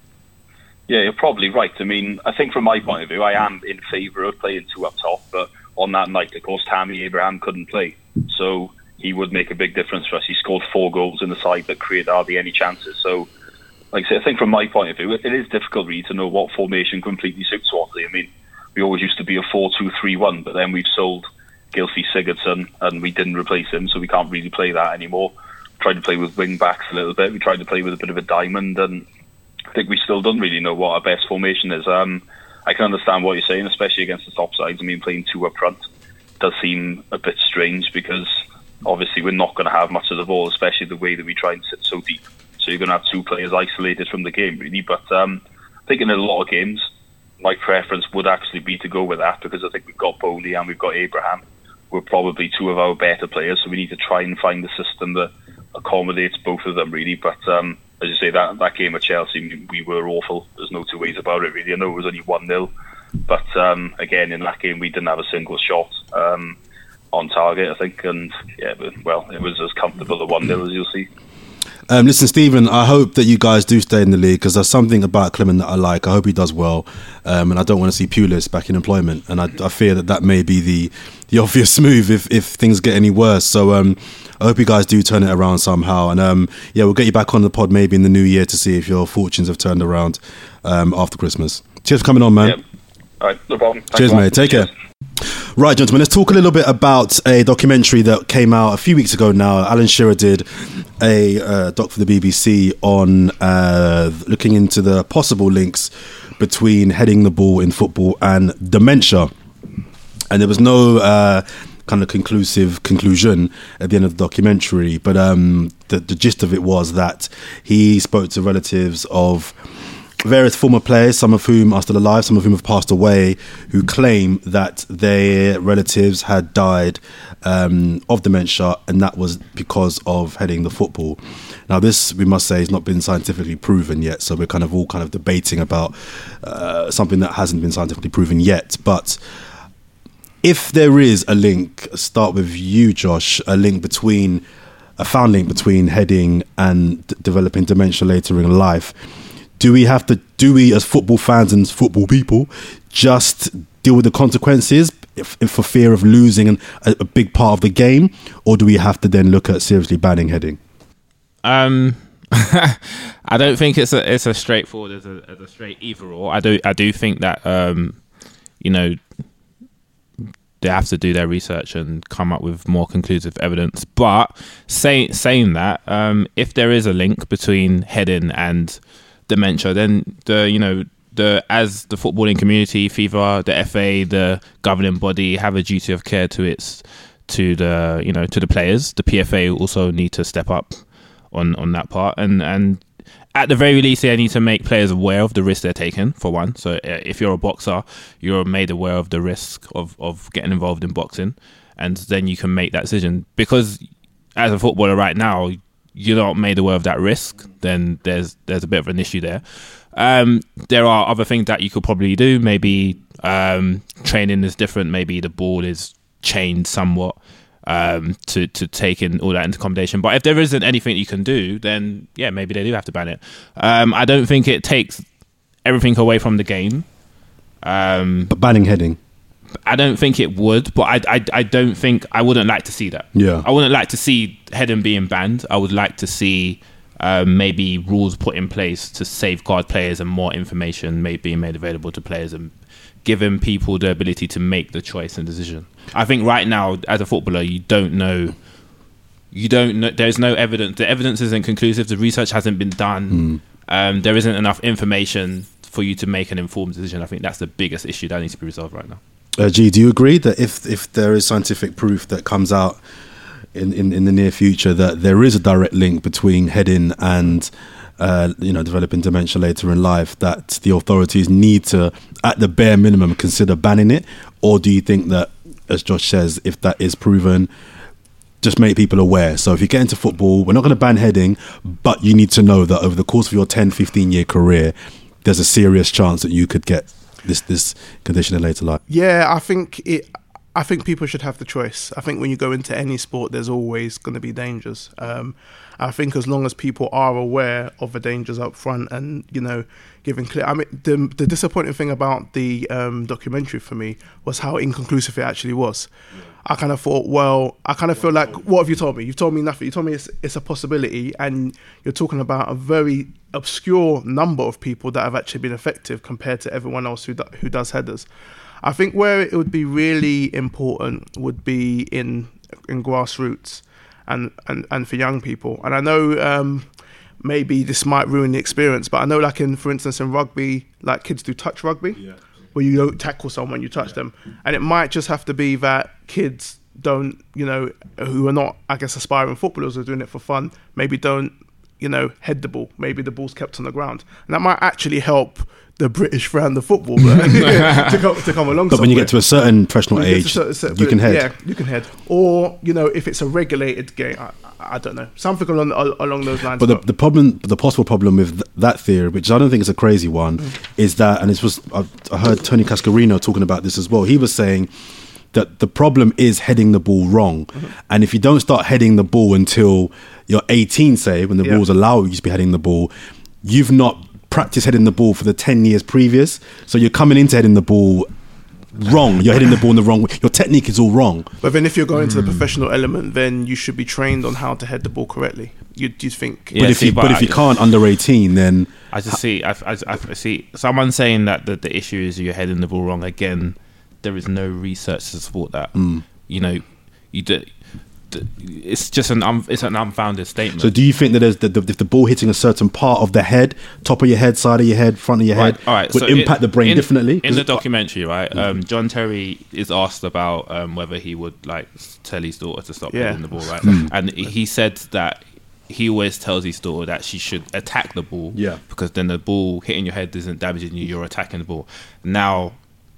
Yeah, you're probably right. I mean, I think from my point of view, I am in favour of playing two up top, but on that night, of course, Tammy Abraham couldn't play, so he would make a big difference for us. He scored four goals in the side that created hardly any chances. So, like I say, I think from my point of view, it is difficult really to know what formation completely suits Swansea. I mean, we always used to be a four two three one, but then we've sold Gylfi Sigurdsson and we didn't replace him, so we can't really play that anymore. Tried to play with wing backs a little bit. We tried to play with a bit of a diamond, and I think we still don't really know what our best formation is. Um, I can understand what you're saying, especially against the top sides. I mean, playing two up front does seem a bit strange because obviously we're not going to have much of the ball, especially the way that we try and sit so deep. So you're going to have two players isolated from the game, really. But um, I think in a lot of games, my preference would actually be to go with that, because I think we've got Bowley and we've got Abraham. We're probably two of our better players, so we need to try and find the system that accommodates both of them, really. But um, as you say, that that game at Chelsea, we were awful. There's no two ways about it, really. I know it was only one nil, but um, again, in that game, we didn't have a single shot um, on target, I think. And yeah, but, well, it was as comfortable a one nil as you'll see.
Um, listen, Stephen, I hope that you guys do stay in the league, because there's something about Clement that I like. I hope he does well, um, and I don't want to see Pulis back in employment. And I, I fear that that may be the, the obvious move if, if things get any worse. So um, I hope you guys do turn it around somehow. And um, yeah, we'll get you back on the pod maybe in the new year to see if your fortunes have turned around um, after Christmas. Cheers for coming on, man.
Yep. All right, no problem. Thanks
Cheers, mate. Take
Cheers.
care. Right, gentlemen, let's talk a little bit about a documentary that came out a few weeks ago now. Alan Shearer did a uh, doc for the B B C on uh, looking into the possible links between heading the ball in football and dementia. And there was no uh, kind of conclusive conclusion at the end of the documentary, but um, the, the gist of it was that he spoke to relatives of various former players, some of whom are still alive, some of whom have passed away, who claim that their relatives had died um, of dementia, and that was because of heading the football. Now, this, we must say, has not been scientifically proven yet, so we're kind of all kind of debating about uh, something that hasn't been scientifically proven yet. But if there is a link, start with you, Josh, a link between, a found link between heading and d- developing dementia later in life, Do we have to, do we as football fans and football people just deal with the consequences if, if for fear of losing an, a, a big part of the game? Or do we have to then look at seriously banning heading?
Um, I don't think it's a it's a straightforward as a, as a straight either or. I do I do think that um, you know, they have to do their research and come up with more conclusive evidence. But say, saying that, um, if there is a link between heading and dementia, then the you know the as the footballing community, FIFA, the F A, the governing body have a duty of care to its to the you know to the players. The P F A also need to step up on on that part, and and at the very least, they need to make players aware of the risk they're taking, for one. So if you're a boxer, you're made aware of the risk of of getting involved in boxing, and then you can make that decision. Because as a footballer right now, you're not made aware of that risk, then there's there's a bit of an issue there. Um, there are other things that you could probably do. Maybe Um, training is different. Maybe the ball is chained somewhat um, to to take in all that into accommodation. But if there isn't anything you can do, then yeah, maybe they do have to ban it. Um, I don't think it takes everything away from the game. Um,
but banning heading,
I don't think it would. But I, I I don't think I wouldn't like to see that.
Yeah,
I wouldn't like to see heading being banned. I would like to see um, maybe rules put in place to safeguard players and more information maybe being made available to players and giving people the ability to make the choice and decision. I think right now, as a footballer, you don't know. You don't know. There's no evidence. The evidence isn't conclusive. The research hasn't been done.
Mm.
Um, there isn't enough information for you to make an informed decision. I think that's the biggest issue that needs to be resolved right now.
Uh, G, do you agree that if if there is scientific proof that comes out in, in, in the near future that there is a direct link between heading and uh, you know developing dementia later in life, that the authorities need to, at the bare minimum, consider banning it? Or do you think that, as Josh says, if that is proven, just make people aware? So if you get into football, we're not going to ban heading, but you need to know that over the course of your ten, fifteen year career, there's a serious chance that you could get this this condition in later life.
Yeah, I think it. I think people should have the choice. I think when you go into any sport, there's always going to be dangers. Um, I think as long as people are aware of the dangers up front and, you know, giving clear. I mean, the the disappointing thing about the um, documentary for me was how inconclusive it actually was. Yeah. I kind of thought, well, I kind of feel like, what have you told me? You've told me nothing. You told me it's, it's a possibility, and you're talking about a very obscure number of people that have actually been effective compared to everyone else who do, who does headers. I think where it would be really important would be in in grassroots and, and, and for young people. And I know um, maybe this might ruin the experience, but I know, like in, for instance, in rugby, like kids do touch rugby. Yeah. Where you don't tackle someone, you touch yeah. them. And it might just have to be that kids don't, you know, who are not, I guess, aspiring footballers who are doing it for fun, maybe don't, you know, head the ball. Maybe the ball's kept on the ground. And that might actually help the British brand of football to, come, to come along.
But when you get to a certain professional
you
age,
certain, certain,
you can head.
Yeah, you can head. Or, you know, if it's a regulated game, I, I don't know, something along along those lines.
But the, the problem, the possible problem with th- that theory, which I don't think is a crazy one, mm. is that, and it was I, I heard Tony Cascarino talking about this as well. He was saying that the problem is heading the ball wrong, mm-hmm. and if you don't start heading the ball until you're eighteen, say, when the yeah. rules allow you to be heading the ball, you've not practiced heading the ball for the ten years previous, so you're coming into heading the ball wrong. You're hitting the ball in the wrong way. Your technique is all wrong.
But then if you're going mm. to the professional element, then you should be trained on how to head the ball correctly. You do you think?
Yeah, but if see, you but, but if you can't under eighteen, then
I just see I, I, I see someone saying that the, the issue is you're heading the ball wrong. Again, there is no research to support that.
Mm.
You know, you do. It's just an um, it's an unfounded statement.
So do you think that there's the, the, if the ball hitting a certain part of the head, top of your head, side of your head, front of your
right,
head,
all right,
would
so
impact
in,
the brain
in,
differently?
In the documentary, right, um, John Terry is asked about um, whether he would like tell his daughter to stop
yeah.
hitting the ball, right?
Mm.
And he said that he always tells his daughter that she should attack the ball,
yeah,
because then the ball hitting your head isn't damaging you; you're attacking the ball. Now,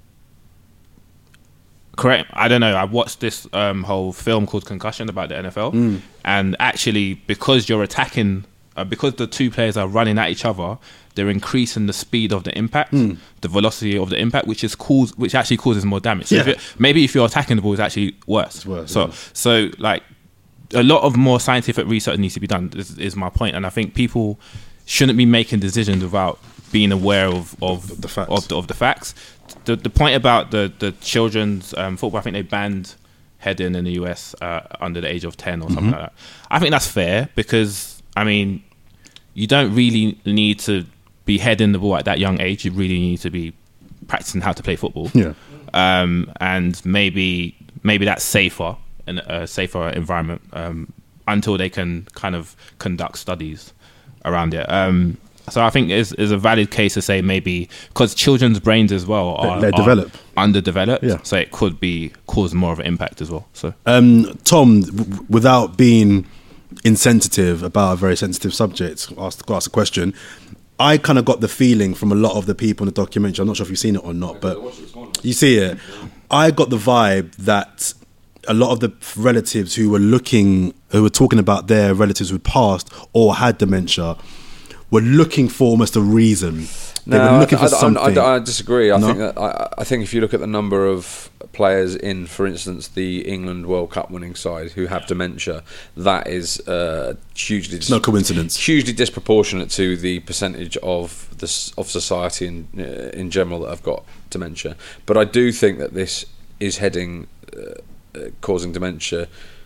correct. I don't know. I watched this um, whole film called Concussion about the N F L,
mm.
and actually, because you're attacking, uh, because the two players are running at each other, they're increasing the speed of the impact,
mm.
the velocity of the impact, which is cause, which actually causes more damage. So
yeah.
if it, maybe if you're attacking the ball, it's actually worse.
It's worse
so,
yeah.
so like a lot of more scientific research needs to be done. Is, is my point, and I think people shouldn't be making decisions without being aware of of
the facts.
Of the, of the facts. The the point about the the children's um, football, I think they banned heading in the U S uh, under the age of ten or something
mm-hmm.
like that. I think that's fair because I mean, you don't really need to be heading the ball at that young age. You really need to be practicing how to play football.
Yeah,
um, and maybe maybe that's safer in a safer environment um, until they can kind of conduct studies around it. Um, So I think it's, it's a valid case to say maybe because children's brains as well are,
they, they develop.
are underdeveloped,
yeah.
so it could be cause more of an impact as well. So,
um, Tom, w- without being insensitive about a very sensitive subject, ask ask a question. I kind of got the feeling from a lot of the people in the documentary. I'm not sure if you've seen it or not, but you see it. I got the vibe that a lot of the relatives who were looking, who were talking about their relatives who passed or had dementia, were looking for almost a reason. They
No,
were looking
I,
for
I,
something.
I, I disagree. I
No?
think that I, I think if you look at the number of players in, for instance, the England World Cup winning side who have dementia, that is uh, hugely
It's no coincidence.
hugely disproportionate to the percentage of this of society in uh, in general that have got dementia. But I do think that this is heading uh, uh, causing dementia.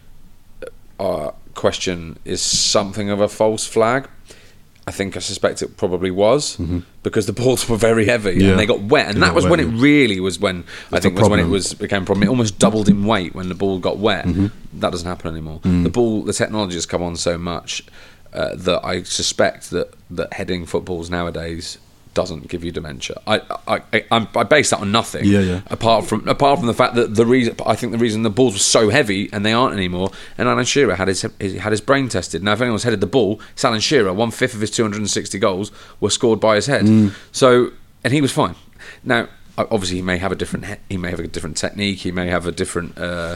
Uh, question is something of a false flag. I think I suspect it probably was
Mm-hmm.
because the balls were very heavy
Yeah.
and they got wet, and
They
that
got
was
wet,
when
yeah.
it really was when I
That's
think
the
was when it
problem.
was became a problem. It almost doubled in weight when the ball got wet.
Mm-hmm.
That doesn't happen anymore.
Mm.
The ball, the technology has come on so much uh, that I suspect that that heading footballs nowadays doesn't give you dementia. I I, I, I'm, I base that on nothing.
Yeah, yeah.
Apart from apart from the fact that the reason I think the reason the balls were so heavy and they aren't anymore. And Alan Shearer had his he had his brain tested. Now, if anyone's headed the ball, it's Alan Shearer. One fifth of his two hundred sixty goals were scored by his head.
Mm.
So, and he was fine. Now, obviously, he may have a different he- he may have a different technique. He may have a different. Uh,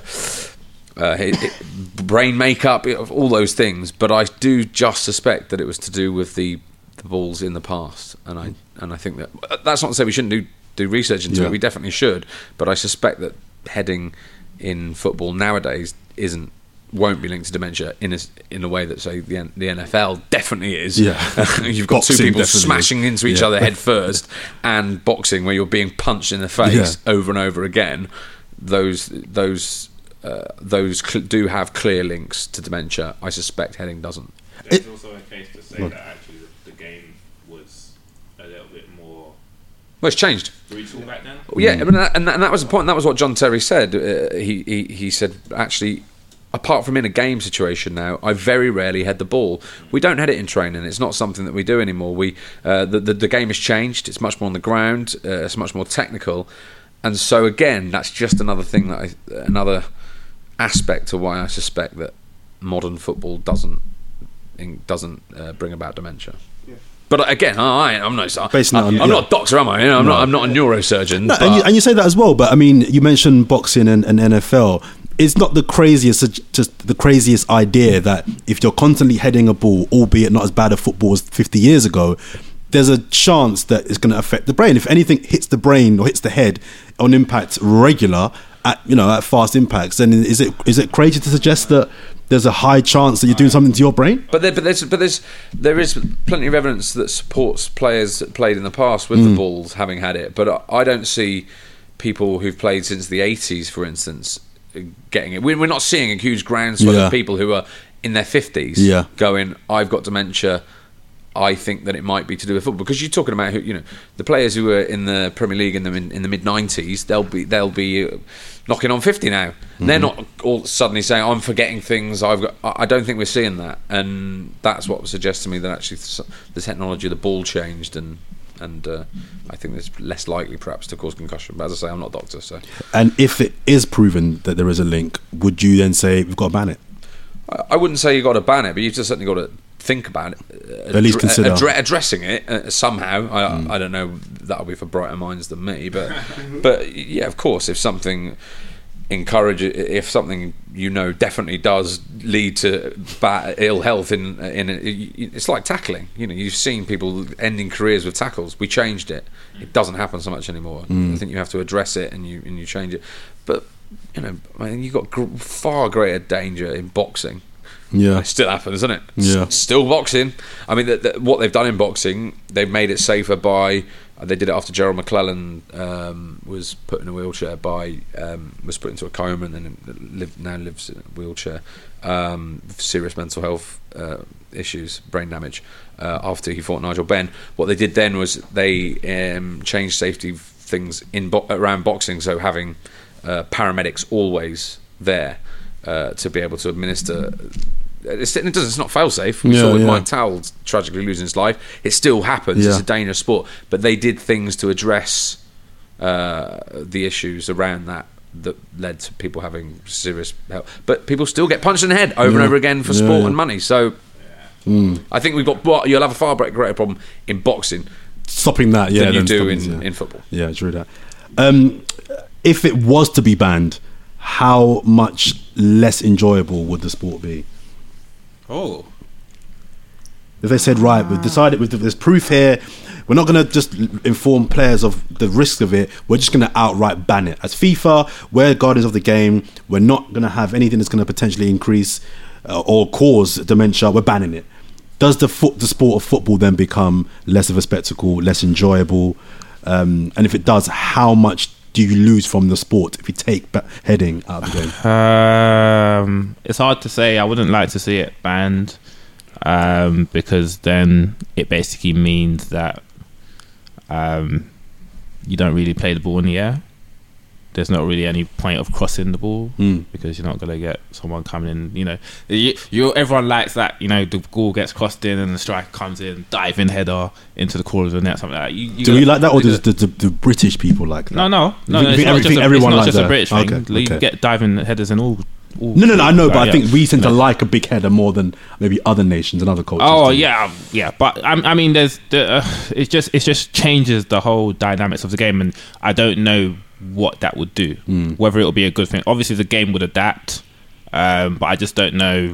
uh, hi- hi- brain makeup, all those things, but I do just suspect that it was to do with the the balls in the past, and I and I think that that's not to say we shouldn't do do research into
Yeah.
it. We definitely should, but I suspect that heading in football nowadays isn't won't be linked to dementia in a in a way that say the N- the N F L definitely is.
Yeah.
You've got two
Boxing
people
definitely
smashing
is.
into each
Yeah.
other head first, and boxing where you're being punched in the face
Yeah.
over and over again. Those those uh, those cl- do have clear links to dementia. I suspect heading doesn't.
There's
It-
also a case to say
Look.
that actually the, the game was a little bit more
Well, it's changed.
brutal back then.
Yeah, and that, and that, and that was the point. That was what John Terry said. Uh, he, he he said actually, apart from in a game situation now, I very rarely head the ball. We don't head it in training. It's not something that we do anymore. We uh, the, the the game has changed. It's much more on the ground. Uh, it's much more technical, and so again, that's just another thing that I, another aspect to why I suspect that modern football doesn't in, doesn't uh, bring about dementia. But again, I, I'm not.
Based
I'm,
on-
I'm
yeah.
not a doctor, am I? You know, I'm
No.
not. I'm not a neurosurgeon.
No,
but
and, you, and you say that as well, but I mean, you mentioned boxing and, and N F L. It's not the craziest, just the craziest idea that if you're constantly heading a ball, albeit not as bad a football as fifty years ago, there's a chance that it's going to affect the brain. If anything hits the brain or hits the head on impact regular, at you know, at fast impacts, then is it is it crazy to suggest that there's a high chance that you're doing something to your brain?
But there, but there's but there's there is plenty of evidence that supports players that played in the past with the balls having had it. But I, I don't see people who've played since the eighties, for instance, getting it. We're, we're not seeing a huge groundswell
Yeah.
of people who are in their fifties
Yeah.
going, "I've got dementia." I think that it might be to do with football because you're talking about who you know the players who were in the Premier League in the in the mid nineties. They'll be they'll be uh, knocking on fifty now. They're not all suddenly saying I'm forgetting things. I've got. I I don't think we're seeing that, and that's what suggests to me that actually the technology of the ball changed, and and uh, I think it's less likely perhaps to cause concussion. But as I say, I'm not a doctor, so
And if it is proven that there is a link, would you then say we've got to ban it?
I, I wouldn't say you got to ban it, but you've just certainly got to think about it, uh,
At least
addre-
consider.
addre- addressing it uh, somehow. I,
Mm.
I don't know. That'll be for brighter minds than me, but but yeah, of course, if something encourage if something you know definitely does lead to bad ill health in in it's like tackling. You know, you've seen people ending careers with tackles. We changed it. It doesn't happen so much anymore.
Mm.
I think you have to address it and you and you change it. But you know, I mean, you've got gr- far greater danger in boxing.
Yeah.
It still happens, doesn't it?
Yeah.
S- still boxing. I mean, the, the, what they've done in boxing, they've made it safer by. Uh, they did it after Gerald McClellan um, was put in a wheelchair by um, was put into a coma and then lived, now lives in a wheelchair. Um, serious mental health uh, issues, brain damage. Uh, after he fought Nigel Benn, what they did then was they um, changed safety things in bo- around boxing. So having uh, paramedics always there uh, to be able to administer. It's, it doesn't, it's not fail safe. We
Yeah,
saw with
yeah.
Mike Towell tragically losing his life. It still happens.
Yeah.
It's a dangerous sport. But they did things to address uh, the issues around that that led to people having serious health. But people still get punched in the head over and
Yeah.
over again for
Yeah,
sport
yeah.
and money. So
Mm.
I think we've got. Well, you'll have a far greater problem in boxing
Stopping that, yeah,
than you
than
do
stopping-
in,
yeah.
in football.
Yeah, true that. Um, if it was to be banned, how much less enjoyable would the sport be?
Oh,
If they said, right, we've decided, we've, there's proof here, we're not going to just inform players of the risk of it, we're just going to outright ban it. As FIFA, we're guardians of the game, we're not going to have anything that's going to potentially increase uh, or cause dementia, we're banning it. Does the foot, the sport of football then become less of a spectacle, less enjoyable? Um, and if it does, how much do you lose from the sport if you take ba- heading out of the game?
Um, it's hard to say. I wouldn't like to see it banned um, because then it basically means that um, you don't really play the ball in the air. There's not really any point of crossing the ball mm. because you're not going to get someone coming in. You know, you, you everyone likes that. You know, the ball gets crossed in and the striker comes in, diving header into the corner of the net, something like that. You, you
Do we like that, or does the, the, the British people like that?
No, no, no.
You
no
think,
it's not just a,
everyone
it's not
like
just
that?
a British thing.
Okay,
You
okay.
get diving headers in all. all
no, no, no. I know,
like,
but I
yeah.
think we tend to
No.
like a big header more than maybe other nations and other cultures.
Oh
do.
yeah, yeah. But I, I mean, there's the, uh, it just it just changes the whole dynamics of the game, and I don't know what that would do.
Mm.
Whether it'll be a good thing. Obviously, the game would adapt, um, but I just don't know.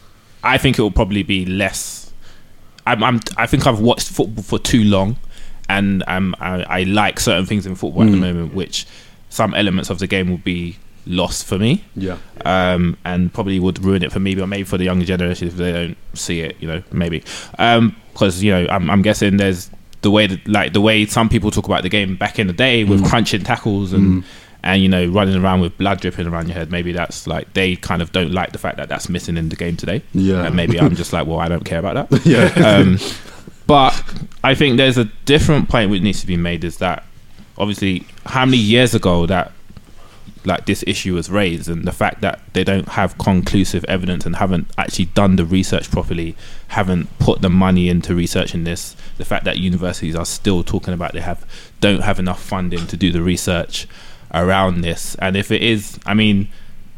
I think it will probably be less. I'm, I'm I think I've watched football for too long, and um, I, I like certain things in football
Mm.
at the moment, which some elements of the game will be lost for me.
Yeah.
Um, and probably would ruin it for me, but maybe for the younger generation if they don't see it, you know, maybe. Um, because you know, I'm, I'm guessing there's the way that, like the way some people talk about the game back in the day with
Mm.
crunching tackles and
Mm.
and you know running around with blood dripping around your head. Maybe that's like they kind of don't like the fact that that's missing in the game today.
Yeah.
And maybe I'm just like, well, I don't care about that.
Yeah.
Um, but I think there's a different point which needs to be made, is that obviously how many years ago that like this issue was raised, and the fact that they don't have conclusive evidence and haven't actually done the research properly, haven't put the money into researching this, the fact that universities are still talking about they have don't have enough funding to do the research around this. And if it is, I mean,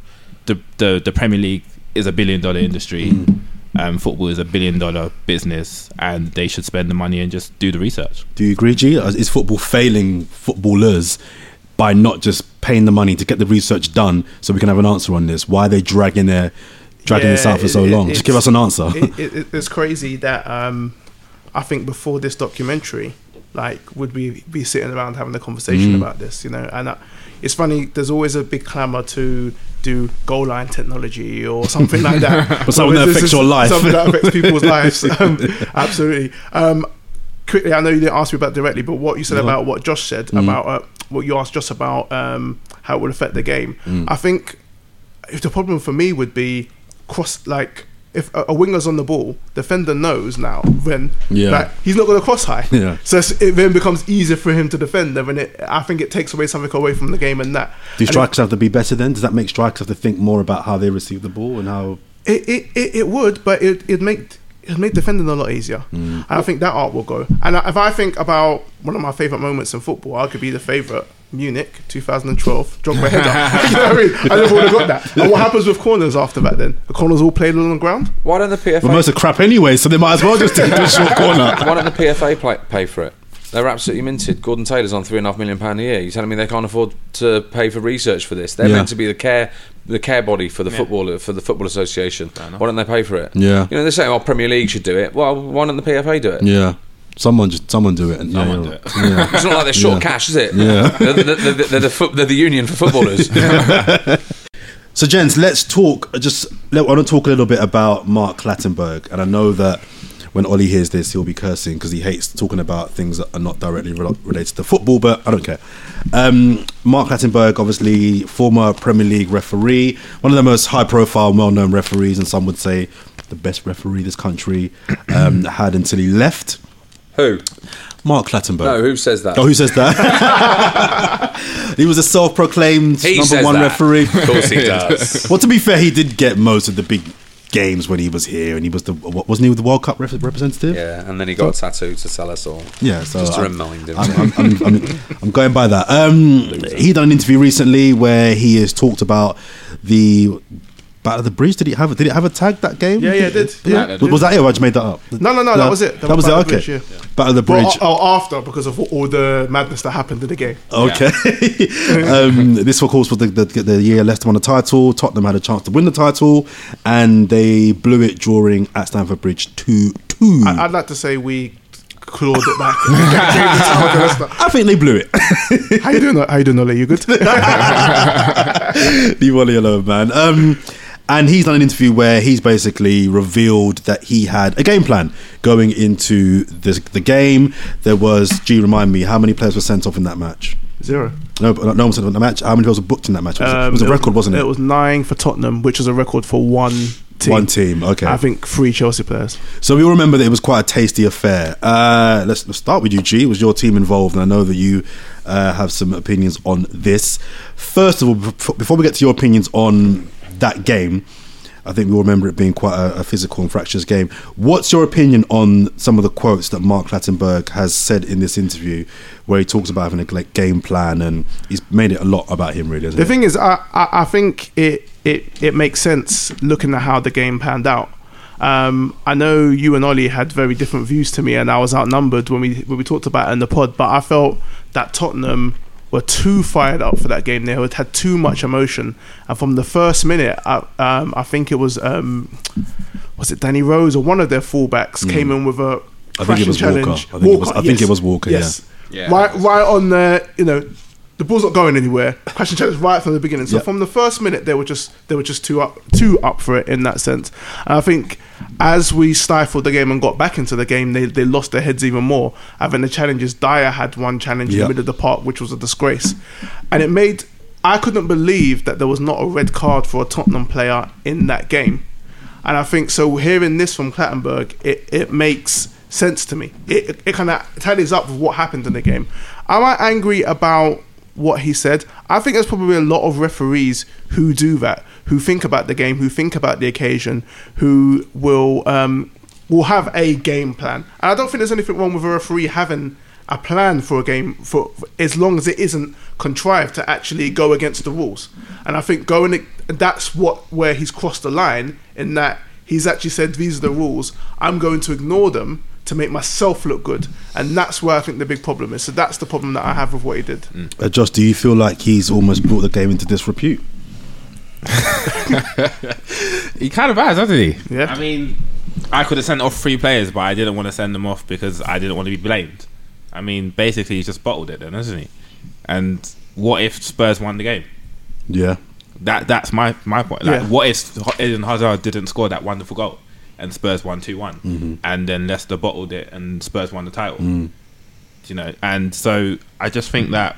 the the, the Premier League is a billion dollar industry.
Mm.
Um, football is a billion dollar business, and they should spend the money and just do the research.
Do you agree, G? Is football failing footballers by not just paying the money to get the research done so we can have an answer on this? Why are they dragging their dragging
Yeah,
this out for
it-
so
it-
long? Just
it's-
give us an answer.
it, it, it's crazy that um, I think before this documentary, like, would we be sitting around having a conversation
Mm.
about this? You know, and uh, it's funny. There's always a big clamour to do goal line technology or something like that.
Or something that
this
affects
is
your life.
Something that affects people's lives. Um, absolutely. Um, quickly, I know you didn't ask me about directly, but what you said
No.
about what Josh said
Mm.
about uh, what you asked Josh about um, how it would affect the game.
Mm.
I think if the problem for me would be cross, like if a, a winger's on the ball, defender knows now when
Yeah.
like, he's not going to cross high.
Yeah.
So it's- it then becomes easier for him to defend. And when it, I think it takes away something away from the game and that.
Do
And
strikers have to be better then? Does that make strikers have to think more about how they receive the ball and how?
It it, it, it would, but it it make it make defending a lot easier.
Mm.
And I think that art will go. And if I think about one of my favourite moments in football, arguably the favourite, Munich, twenty twelve, Drogba header. You know what I mean? I never would have got that. And what happens with corners after that then? The corners all played on the ground?
Why don't the P F A?
Well, most are crap anyway, so they might as well just take the short corner.
Why don't the P F A play, pay for it? They're absolutely minted. Gordon Taylor's on three and a half million pound a year. You're telling me they can't afford to pay for research for this? They're
Yeah.
meant to be the care, the care body for the
Yeah.
football for the football association. Why don't they pay for it?
Yeah.
You know, they say, "Oh, Premier League should do it." Well, why don't the P F A do it?
Yeah. Someone just someone do it. And, yeah,
Someone
yeah.
do it.
Yeah.
It's not like they're short
Yeah.
cash, is it?
Yeah.
they're, they're, they're, they're, the foot, they're the union for footballers.
So, gents, let's talk. Just let, I want to talk a little bit about Mark Clattenburg, and I know that when Ollie hears this, he'll be cursing because he hates talking about things that are not directly re- related to football. But I don't care. Um, Mark Clattenburg, obviously former Premier League referee, one of the most high-profile, well-known referees, and some would say the best referee this country um, had until he left.
Who?
Mark Clattenburg.
No, who says that?
Oh, who says that? He was a self-proclaimed
He
number
says
one
that.
referee.
Of course he does.
Well, to be fair, he did get most of the big games when he was here, and he was the what, wasn't he the World Cup rep- representative?
Yeah, and then he got a tattoo to sell us all.
Yeah, so
just to
I'm-
remind him.
I'm, I'm, I'm, I'm, I'm going by that. Um, he done an interview recently where he has talked about the Battle of the Bridge. Did he have? Did it have a tag that game?
Yeah, yeah, it did. Yeah, it did.
Was that it? Or I just made that up.
No, no, no, that was it.
That, was it.
Battle of the
Okay.
Bridge, yeah.
Battle of the Bridge.
Well, oh, after, because of all the madness that happened in the game.
Okay. um, this, of course, was the, the, the year Leicester won the title. Tottenham had a chance to win the title, and they blew it during at Stamford Bridge two two. two.
I, I'd like to say we clawed it back. I
think they blew it.
How you doing? How you doing, Ole? You good?
Leave Ole alone, man. Um, and he's done an interview where he's basically revealed that he had a game plan going into this, the game. There was, G, remind me, how many players were sent off in that match?
Zero.
No, no one sent off in the match. How many players were booked in that match? It was, um, it was a record, wasn't it?
It was nine for Tottenham, which was a record for one team.
One team, okay.
I think three Chelsea players.
So we all remember that it was quite a tasty affair. Uh, let's, let's start with you, G. It was your team involved, and I know that you uh, have some opinions on this. First of all, before we get to your opinions on that game, I think we all remember it being quite a, a physical and fractious game. What's your opinion on some of the quotes that Mark Clattenburg has said in this interview, where he talks about having a like, game plan, and he's made it a lot about him, really?
The
it?
thing is, I, I, I think it, it it makes sense looking at how the game panned out. Um, I know you and Ollie had very different views to me, and I was outnumbered when we when we talked about it in the pod. But I felt that Tottenham were too fired up for that game. They had had too much emotion, and from the first minute, I, um, I think it was um, was it Danny Rose or one of their fullbacks mm. came in with a
I think it was
challenge.
Walker. I think, Walker, it, was, I think
yes.
it was Walker.
Yes,
yeah,
yeah. right, right on the you know. The ball's not going anywhere. Crashing challenge right from the beginning. So
yep.
from the first minute, they were just they were just too up too up for it in that sense. And I think as we stifled the game and got back into the game, they they lost their heads even more. Having the challenges, Dyer had one challenge yep. in the middle of the park, which was a disgrace, and it made I couldn't believe that there was not a red card for a Tottenham player in that game. And I think so. Hearing this from Clattenburg, it it makes sense to me. It it, it kind of tallies up with what happened in the game. Am I angry about what he said? I think there's probably a lot of referees who do that, who think about the game, who think about the occasion, who will um, will have a game plan. And I don't think there's anything wrong with a referee having a plan for a game, for, for as long as it isn't contrived to actually go against the rules. And I think going, that's what where he's crossed the line, in that he's actually said these are the rules. I'm going to ignore them to make myself look good, and that's where I think the big problem is. So that's the problem that I have with what he did.
Mm. Uh, Josh, do you feel like he's almost brought the game into disrepute?
He kind of has, hasn't he?
Yeah.
I mean, I could have sent off three players, but I didn't want to send them off because I didn't want to be blamed. I mean, basically, he's just bottled it then, hasn't he? And what if Spurs won the game?
Yeah.
That that's my my point. Like,
Yeah.
what if Eden Hazard didn't score that wonderful goal and Spurs won two one,
mm-hmm.
and then Leicester bottled it and Spurs won the title?
Mm.
You know, and so I just think that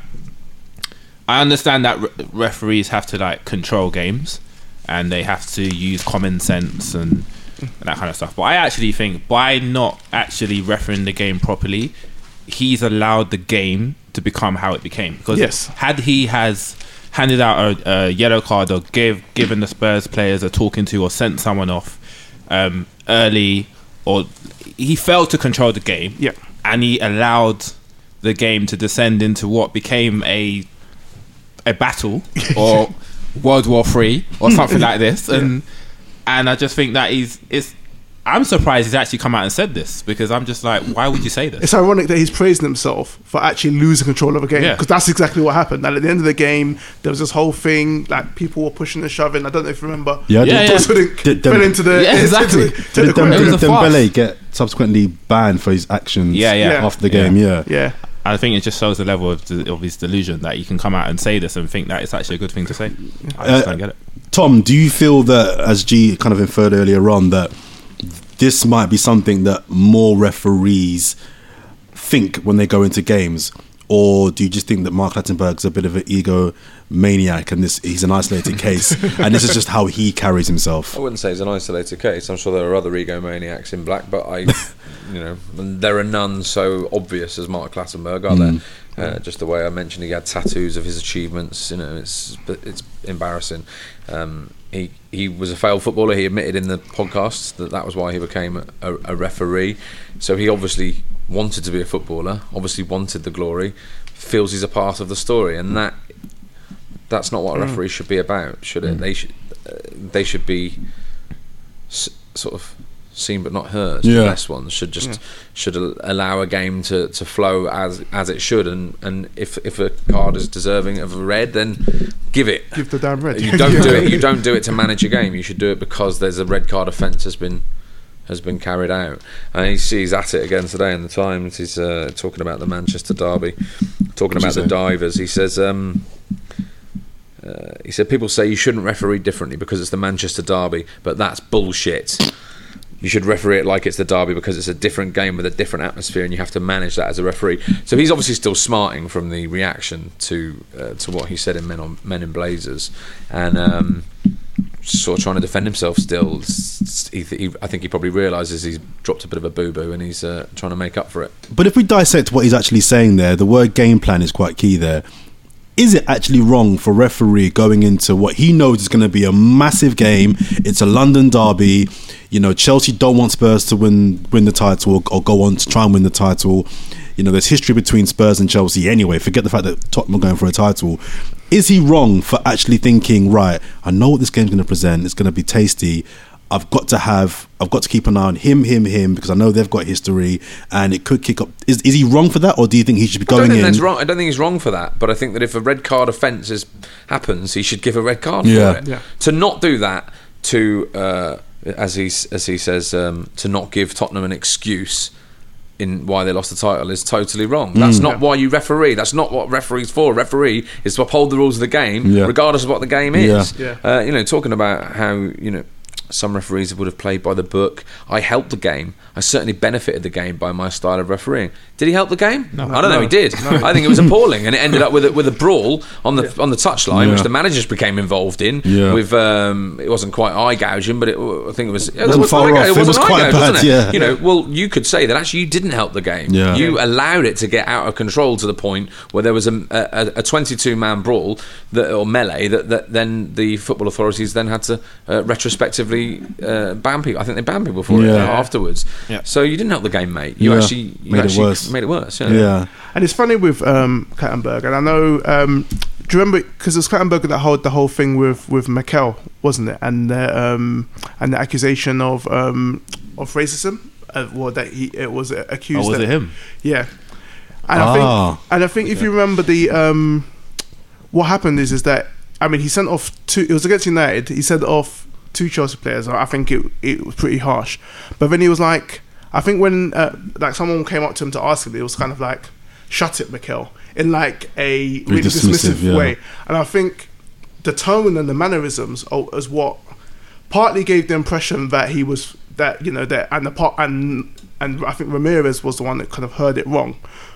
I understand that re- referees have to like control games and they have to use common sense and, and that kind of stuff. But I actually think by not actually refereeing the game properly, he's allowed the game to become how it became. Because
yes.
had he has handed out a, a yellow card or give given the Spurs players a talking to or sent someone off um, early, or he failed to control the game,
yeah.
and he allowed the game to descend into what became a a battle or World War Three or something like this, and yeah. and I just think that he's it's. I'm surprised he's actually come out and said this, because I'm just like, why would you say this?
It's ironic that he's praising himself for actually losing control of a game, because yeah. that's exactly what happened. And at the end of the game, there was this whole thing, like people were pushing and shoving. I don't know if you remember.
Yeah,
yeah,
yeah.
Did,
did,
fell into the
yeah, exactly.
Into the, to
did
the
Dem- Dembele get subsequently banned for his actions?
Yeah, yeah.
after the game.
Yeah,
yeah.
yeah.
I think it just shows the level of, de- of his delusion that he can come out and say this and think that it's actually a good thing to say. I just uh, don't get it.
Tom, do you feel that, as G kind of inferred earlier on, that this might be something that more referees think when they go into games? Or do you just think that Mark Clattenburg's a bit of an egomaniac and this he's an isolated case and this is just how he carries himself?
I wouldn't say he's an isolated case. I'm sure there are other egomaniacs in black, but I, you know, there are none so obvious as Mark Clattenburg, are
Mm.
there? Uh, just the way I mentioned, he had tattoos of his achievements. You know, it's it's embarrassing. Um, he he was a failed footballer. He admitted in the podcast that that was why he became a, a referee. So he obviously wanted to be a footballer. Obviously wanted the glory. Feels he's a part of the story, and that that's not what a referee should be about, should it? Mm. They should uh, they should be s- sort of seen but not heard.
Yeah.
The best ones should just yeah. should al- allow a game to, to flow as as it should, and, and if if a card is deserving of a red, then give it.
Give the damn red.
You don't do it. You don't do it to manage a game. You should do it because there's a red card offence has been has been carried out. And he sees at it again today in the Times. He's uh, talking about the Manchester derby, talking about the divers. He says, um, uh, he said, people say you shouldn't referee differently because it's the Manchester derby, but that's bullshit. You should referee it like it's the derby because it's a different game with a different atmosphere, and you have to manage that as a referee. So he's obviously still smarting from the reaction to uh, to what he said in Men on Men in Blazers, and um, sort of trying to defend himself still. He, he, I think he probably realises he's dropped a bit of a boo-boo, and he's uh, trying to make up for it.
But if we dissect what he's actually saying there, the word game plan is quite key there. Is it actually wrong for referee going into what he knows is going to be a massive game? It's a London derby. You know, Chelsea don't want Spurs to win win the title or, or go on to try and win the title. You know, there's history between Spurs and Chelsea anyway. Forget the fact that Tottenham are going for a title. Is he wrong for actually thinking, right, I know what this game's going to present. It's going to be tasty. I've got to have, I've got to keep an eye on him, him, him, because I know they've got history, and it could kick up. Is is he wrong for that, or do you think he should be going
I don't think
in?
That's wrong. I don't think he's wrong for that, but I think that if a red card offence is, happens, he should give a red card
Yeah.
for it.
Yeah.
To not do that, to uh, as he as he says, um, to not give Tottenham an excuse in why they lost the title is totally wrong. That's
Mm.
not why you referee. That's not what referee's for. Referee is to uphold the rules of the game,
Yeah.
regardless of what the game is.
Yeah.
Uh, you know, talking about how you know. Some referees would have played by the book. I helped the game. I certainly benefited the game by my style of refereeing. Did he help the game? No, I don't
no,
know. He did.
no.
I think it was appalling, and it ended up with a, with a brawl on the
Yeah.
on the touchline,
Yeah.
which the managers became involved in.
Yeah.
With um, it wasn't quite eye gouging, but it, I think it was. It
wasn't
was
far
eye
off.
gouge-
It
wasn't
was
eye
quite
gouge,
bad,
wasn't it?
yeah.
You know, well, you could say that actually you didn't help the game.
Yeah.
You allowed it to get out of control to the point where there was a a, a twenty-two man brawl that, or melee that, that then the football authorities then had to uh, retrospectively uh, ban people. I think they banned people for it
Yeah.
uh, afterwards.
Yeah.
So you didn't help the game, mate. You
Yeah.
actually you
Made it
actually
worse.
Made it worse. Yeah.
Yeah.
And it's funny with um, Kattenberg, and I know. Um, do you remember? Because it was Kattenberg that held the whole thing with with Mikel, wasn't it? And the um, and the accusation of um, of racism. Uh, well, that he it was accused.
Oh, was
that,
it him?
Yeah. And
Ah.
I think and I think if you remember the um, what happened is is that I mean he sent off two. It was against United. He sent off two Chelsea players. I think it it was pretty harsh. But then he was like, I think when uh, like someone came up to him to ask him, it was kind of like, "Shut it, Mikel," in like a really
dismissive,
dismissive
yeah.
way. And I think the tone and the mannerisms are, is what partly gave the impression that he was that you know that and the part and and I think Ramirez was the one that kind of heard it wrong.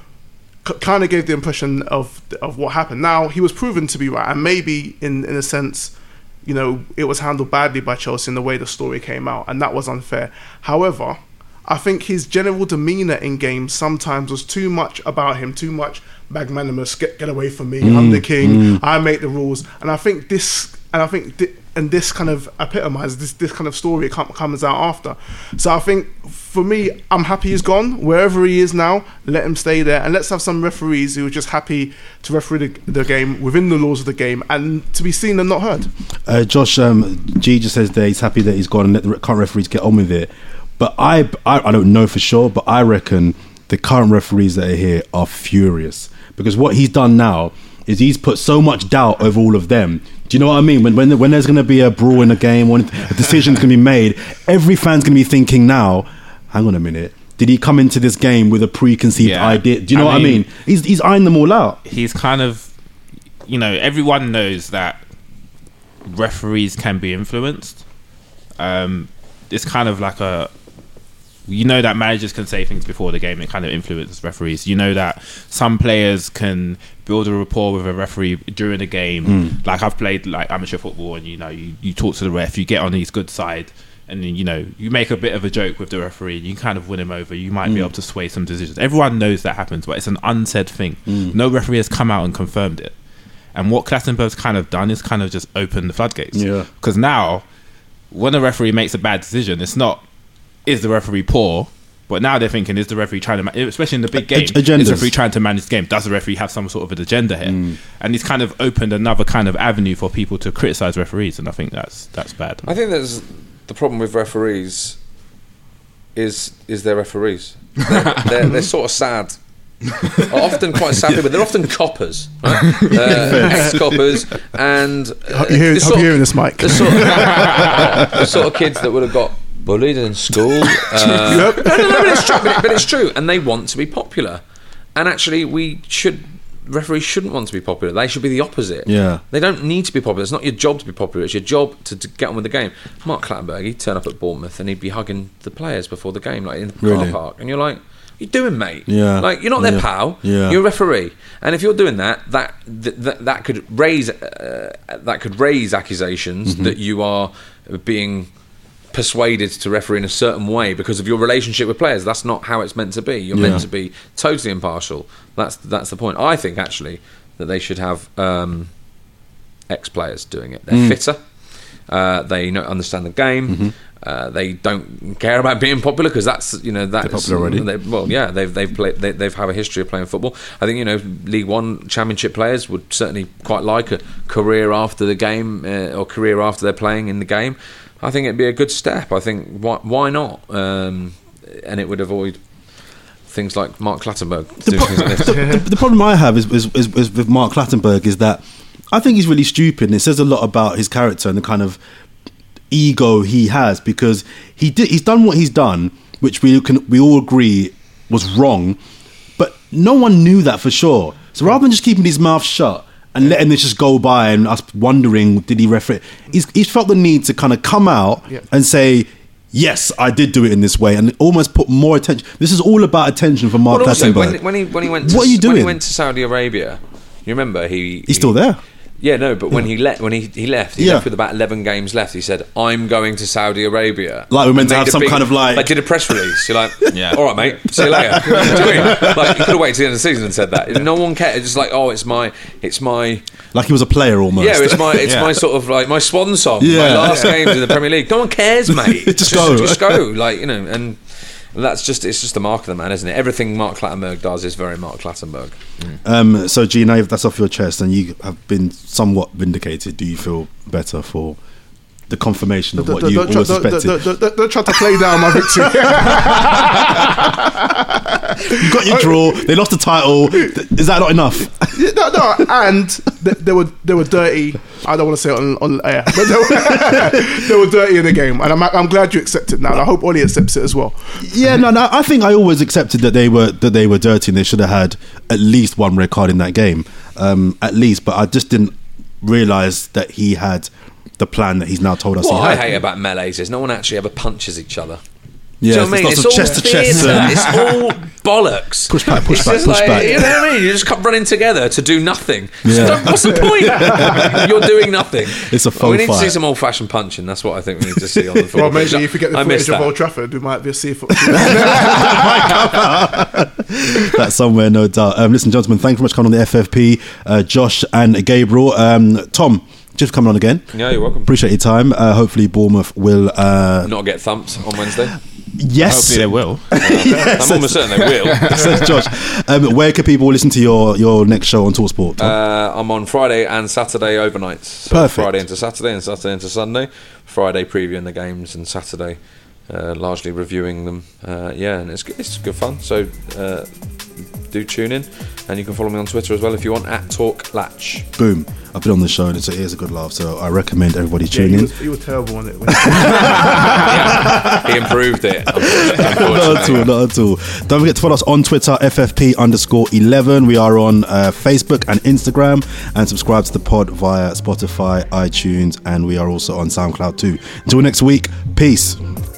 C- kind of gave the impression of of what happened. Now he was proven to be right, and maybe in in a sense, you know, it was handled badly by Chelsea in the way the story came out, and that was unfair. However, I think his general demeanour in games sometimes was too much about him, too much magnanimous. Get get away from me! I'm the king. I make the rules. And I think this, and I think, thi- and this kind of epitomises this this kind of story com- comes out after. So I think for me, I'm happy he's gone wherever he is now. Let him stay there, and let's have some referees who are just happy to referee the, the game within the laws of the game and to be seen and not heard.
Uh, Josh um, G just says there he's happy that he's gone and let the current referees get on with it. But I, I, I don't know for sure, but I reckon the current referees that are here are furious because what he's done now is he's put so much doubt over all of them. Do you know what I mean? When when, when there's going to be a brawl in a game, when a decision's going to be made, every fan's going to be thinking now, hang on a minute, did he come into this game with a preconceived
Yeah.
idea? Do you know
I
what
mean-
I mean? He's he's eyeing them all out.
He's kind of, you know, everyone knows that referees can be influenced. Um, it's kind of like a, you know, that managers can say things before the game and kind of influence referees. You know that some players can build a rapport with a referee during the game.
Mm.
Like I've played like amateur football, and you know, you, you talk to the ref, you get on his good side, and then you know you make a bit of a joke with the referee, and you kind of win him over. You might be able to sway some decisions. Everyone knows that happens, but it's an unsaid thing. No referee has come out and confirmed it. And what Klassenberg's kind of done is kind of just open the floodgates.
Yeah.
Because now, when a referee makes a bad decision, it's not, is the referee poor? But now they're thinking, is the referee trying to, ma- especially in the big
A-
game,
ag- agendas.
is the referee trying to manage the game? Does the referee have some sort of an agenda here? And he's kind of opened another kind of avenue for people to criticise referees, and I think that's that's bad.
I think there's the problem with referees is is they're referees. They're, they're, they're sort of sad. Are often quite sad people. They're often coppers, right? uh, ex-coppers, and uh,
Hope you're hearing,
the
hope
sort
you're
of-
hearing this, Mike.
the sort, of, the sort of kids that would have got bullied in school. uh, no, no, no, but it's true. But, it, but it's true, and they want to be popular. And actually, we should. Referees shouldn't want to be popular. They should be the opposite.
Yeah.
They don't need to be popular. It's not your job to be popular. It's your job to, to get on with the game. Mark Clattenburg, he'd turn up at Bournemouth and he'd be hugging the players before the game, like in the
Really?
car park. And you're like, what are you doing, mate?
Yeah.
Like, you're not their
Yeah.
pal.
Yeah.
You're a referee. And if you're doing that, that that, that, that could raise uh, that could raise accusations
Mm-hmm.
that you are being persuaded to referee in a certain way because of your relationship with players. That's not how it's meant to be. You're
Yeah.
meant to be totally impartial. That's that's the point. I think actually that they should have um, ex-players doing it. They're
Mm.
fitter. Uh, they know, understand the game.
Mm-hmm.
Uh, they don't care about being popular because that's you know that's
They're popular already.
They, well, yeah, they've they've played they, they've have a history of playing football. I think you know League One Championship players would certainly quite like a career after the game uh, or career after they're playing in the game. I think it'd be a good step. I think why why not? Um, and it would avoid things like Mark Clattenburg doing things like this.
the, the problem I have is, is, is, is with Mark Clattenburg is that I think he's really stupid, and it says a lot about his character and the kind of ego he has because he did he's done what he's done, which we can we all agree was wrong, but no one knew that for sure. So rather than just keeping his mouth shut and letting this just go by and us wondering did he referee, he's he's felt the need to kind of come out
Yeah.
and say, yes, I did do it in this way, and almost put more attention. This is all about attention for Mark
Well, also,
Clattenburg.
when, when he when he went to,
What are you
when he
doing?
went to Saudi Arabia, you remember he
He's still there.
Yeah, no, but when he left, when he, he left, he
Yeah.
left with about eleven games left. He said, "I'm going to Saudi Arabia."
Like we're meant
And
to have
made a
some kind of like-
They did a press release. You're like,
Yeah.
all right, mate, see you later. Do you know what I mean? Like you could have waited to the end of the season and said that. No one cared. It's just like, oh, it's my, it's my,
Like he was a player almost.
yeah, it's my, it's
Yeah.
my sort of like my swan song.
Yeah.
My last games in the Premier League. No one cares, mate.
Just go.
just go. Like you know, and that's just it's just the mark of the man, isn't it? Everything Mark Clattenburg does is very Mark Clattenburg.
Um, so, G, now that's off your chest, and you have been somewhat vindicated. Do you feel better for the confirmation of
Don't-
what
don't-
you
don't try-
always
don't-
suspected?
don't- don't- don't- don't try to play down my victory.
You got your draw. They lost the title. Is that not enough?
Yeah, no, no, and th- they were they were dirty. I don't want to say it on, on air, but they were, they were dirty in the game, and I'm I'm glad you accept it now. And I hope Ollie accepts it as well.
Yeah, no, no. I think I always accepted that they were that they were dirty, and they should have had at least one red card in that game, um, at least. But I just didn't realise that he had the plan that he's now told us
What
he
I
had.
hate about melees is no one actually ever punches each other.
Yeah,
Do you know what I mean?
it's
It's
lots
all
of chest to chest.
theatre.
uh,
It's all bollocks.
Push back, push
It's
back,
just
push
like,
back.
You know what I mean? You just come running together to do nothing. So
Yeah.
don't- what's the point? You're doing nothing.
It's a
we
faux
need to see
fight.
some old-fashioned punching. That's what I think we need to see on the football
Well,
pitch.
maybe if you get the
I
footage
miss
of
that.
Old Trafford, we might be a seafood.
That's somewhere, no doubt. Um, listen, gentlemen, thank you very much for coming on the F F P. Uh, Josh and Gabriel. Um, Tom, just for coming on again.
Yeah, you're welcome.
Appreciate your time. Uh, hopefully, Bournemouth will. Uh,
Not get thumped on Wednesday.
yes.
Hopefully they will.
Yes.
I'm almost certain they will.
Says Josh. Um, where can people listen to your, your next show on TalkSport? Tom?
Uh, I'm on Friday and Saturday overnights. So
Perfect.
Friday into Saturday and Saturday into Sunday. Friday previewing the games and Saturday uh, largely reviewing them. Uh, yeah, and it's good, it's good fun. So uh, do tune in, and you can follow me on Twitter as well if you want at Talk Latch.
Boom. I've been on the show and it's a, it is a good laugh, so I recommend everybody
Yeah,
tune
he
in.
was, he was terrible on it.
He improved it.
Not at
Unfortunately.
all, not at all. Don't forget to follow us on Twitter, F F P underscore eleven. We are on uh, Facebook and Instagram, and subscribe to the pod via Spotify, iTunes, and we are also on SoundCloud too. Until next week, peace.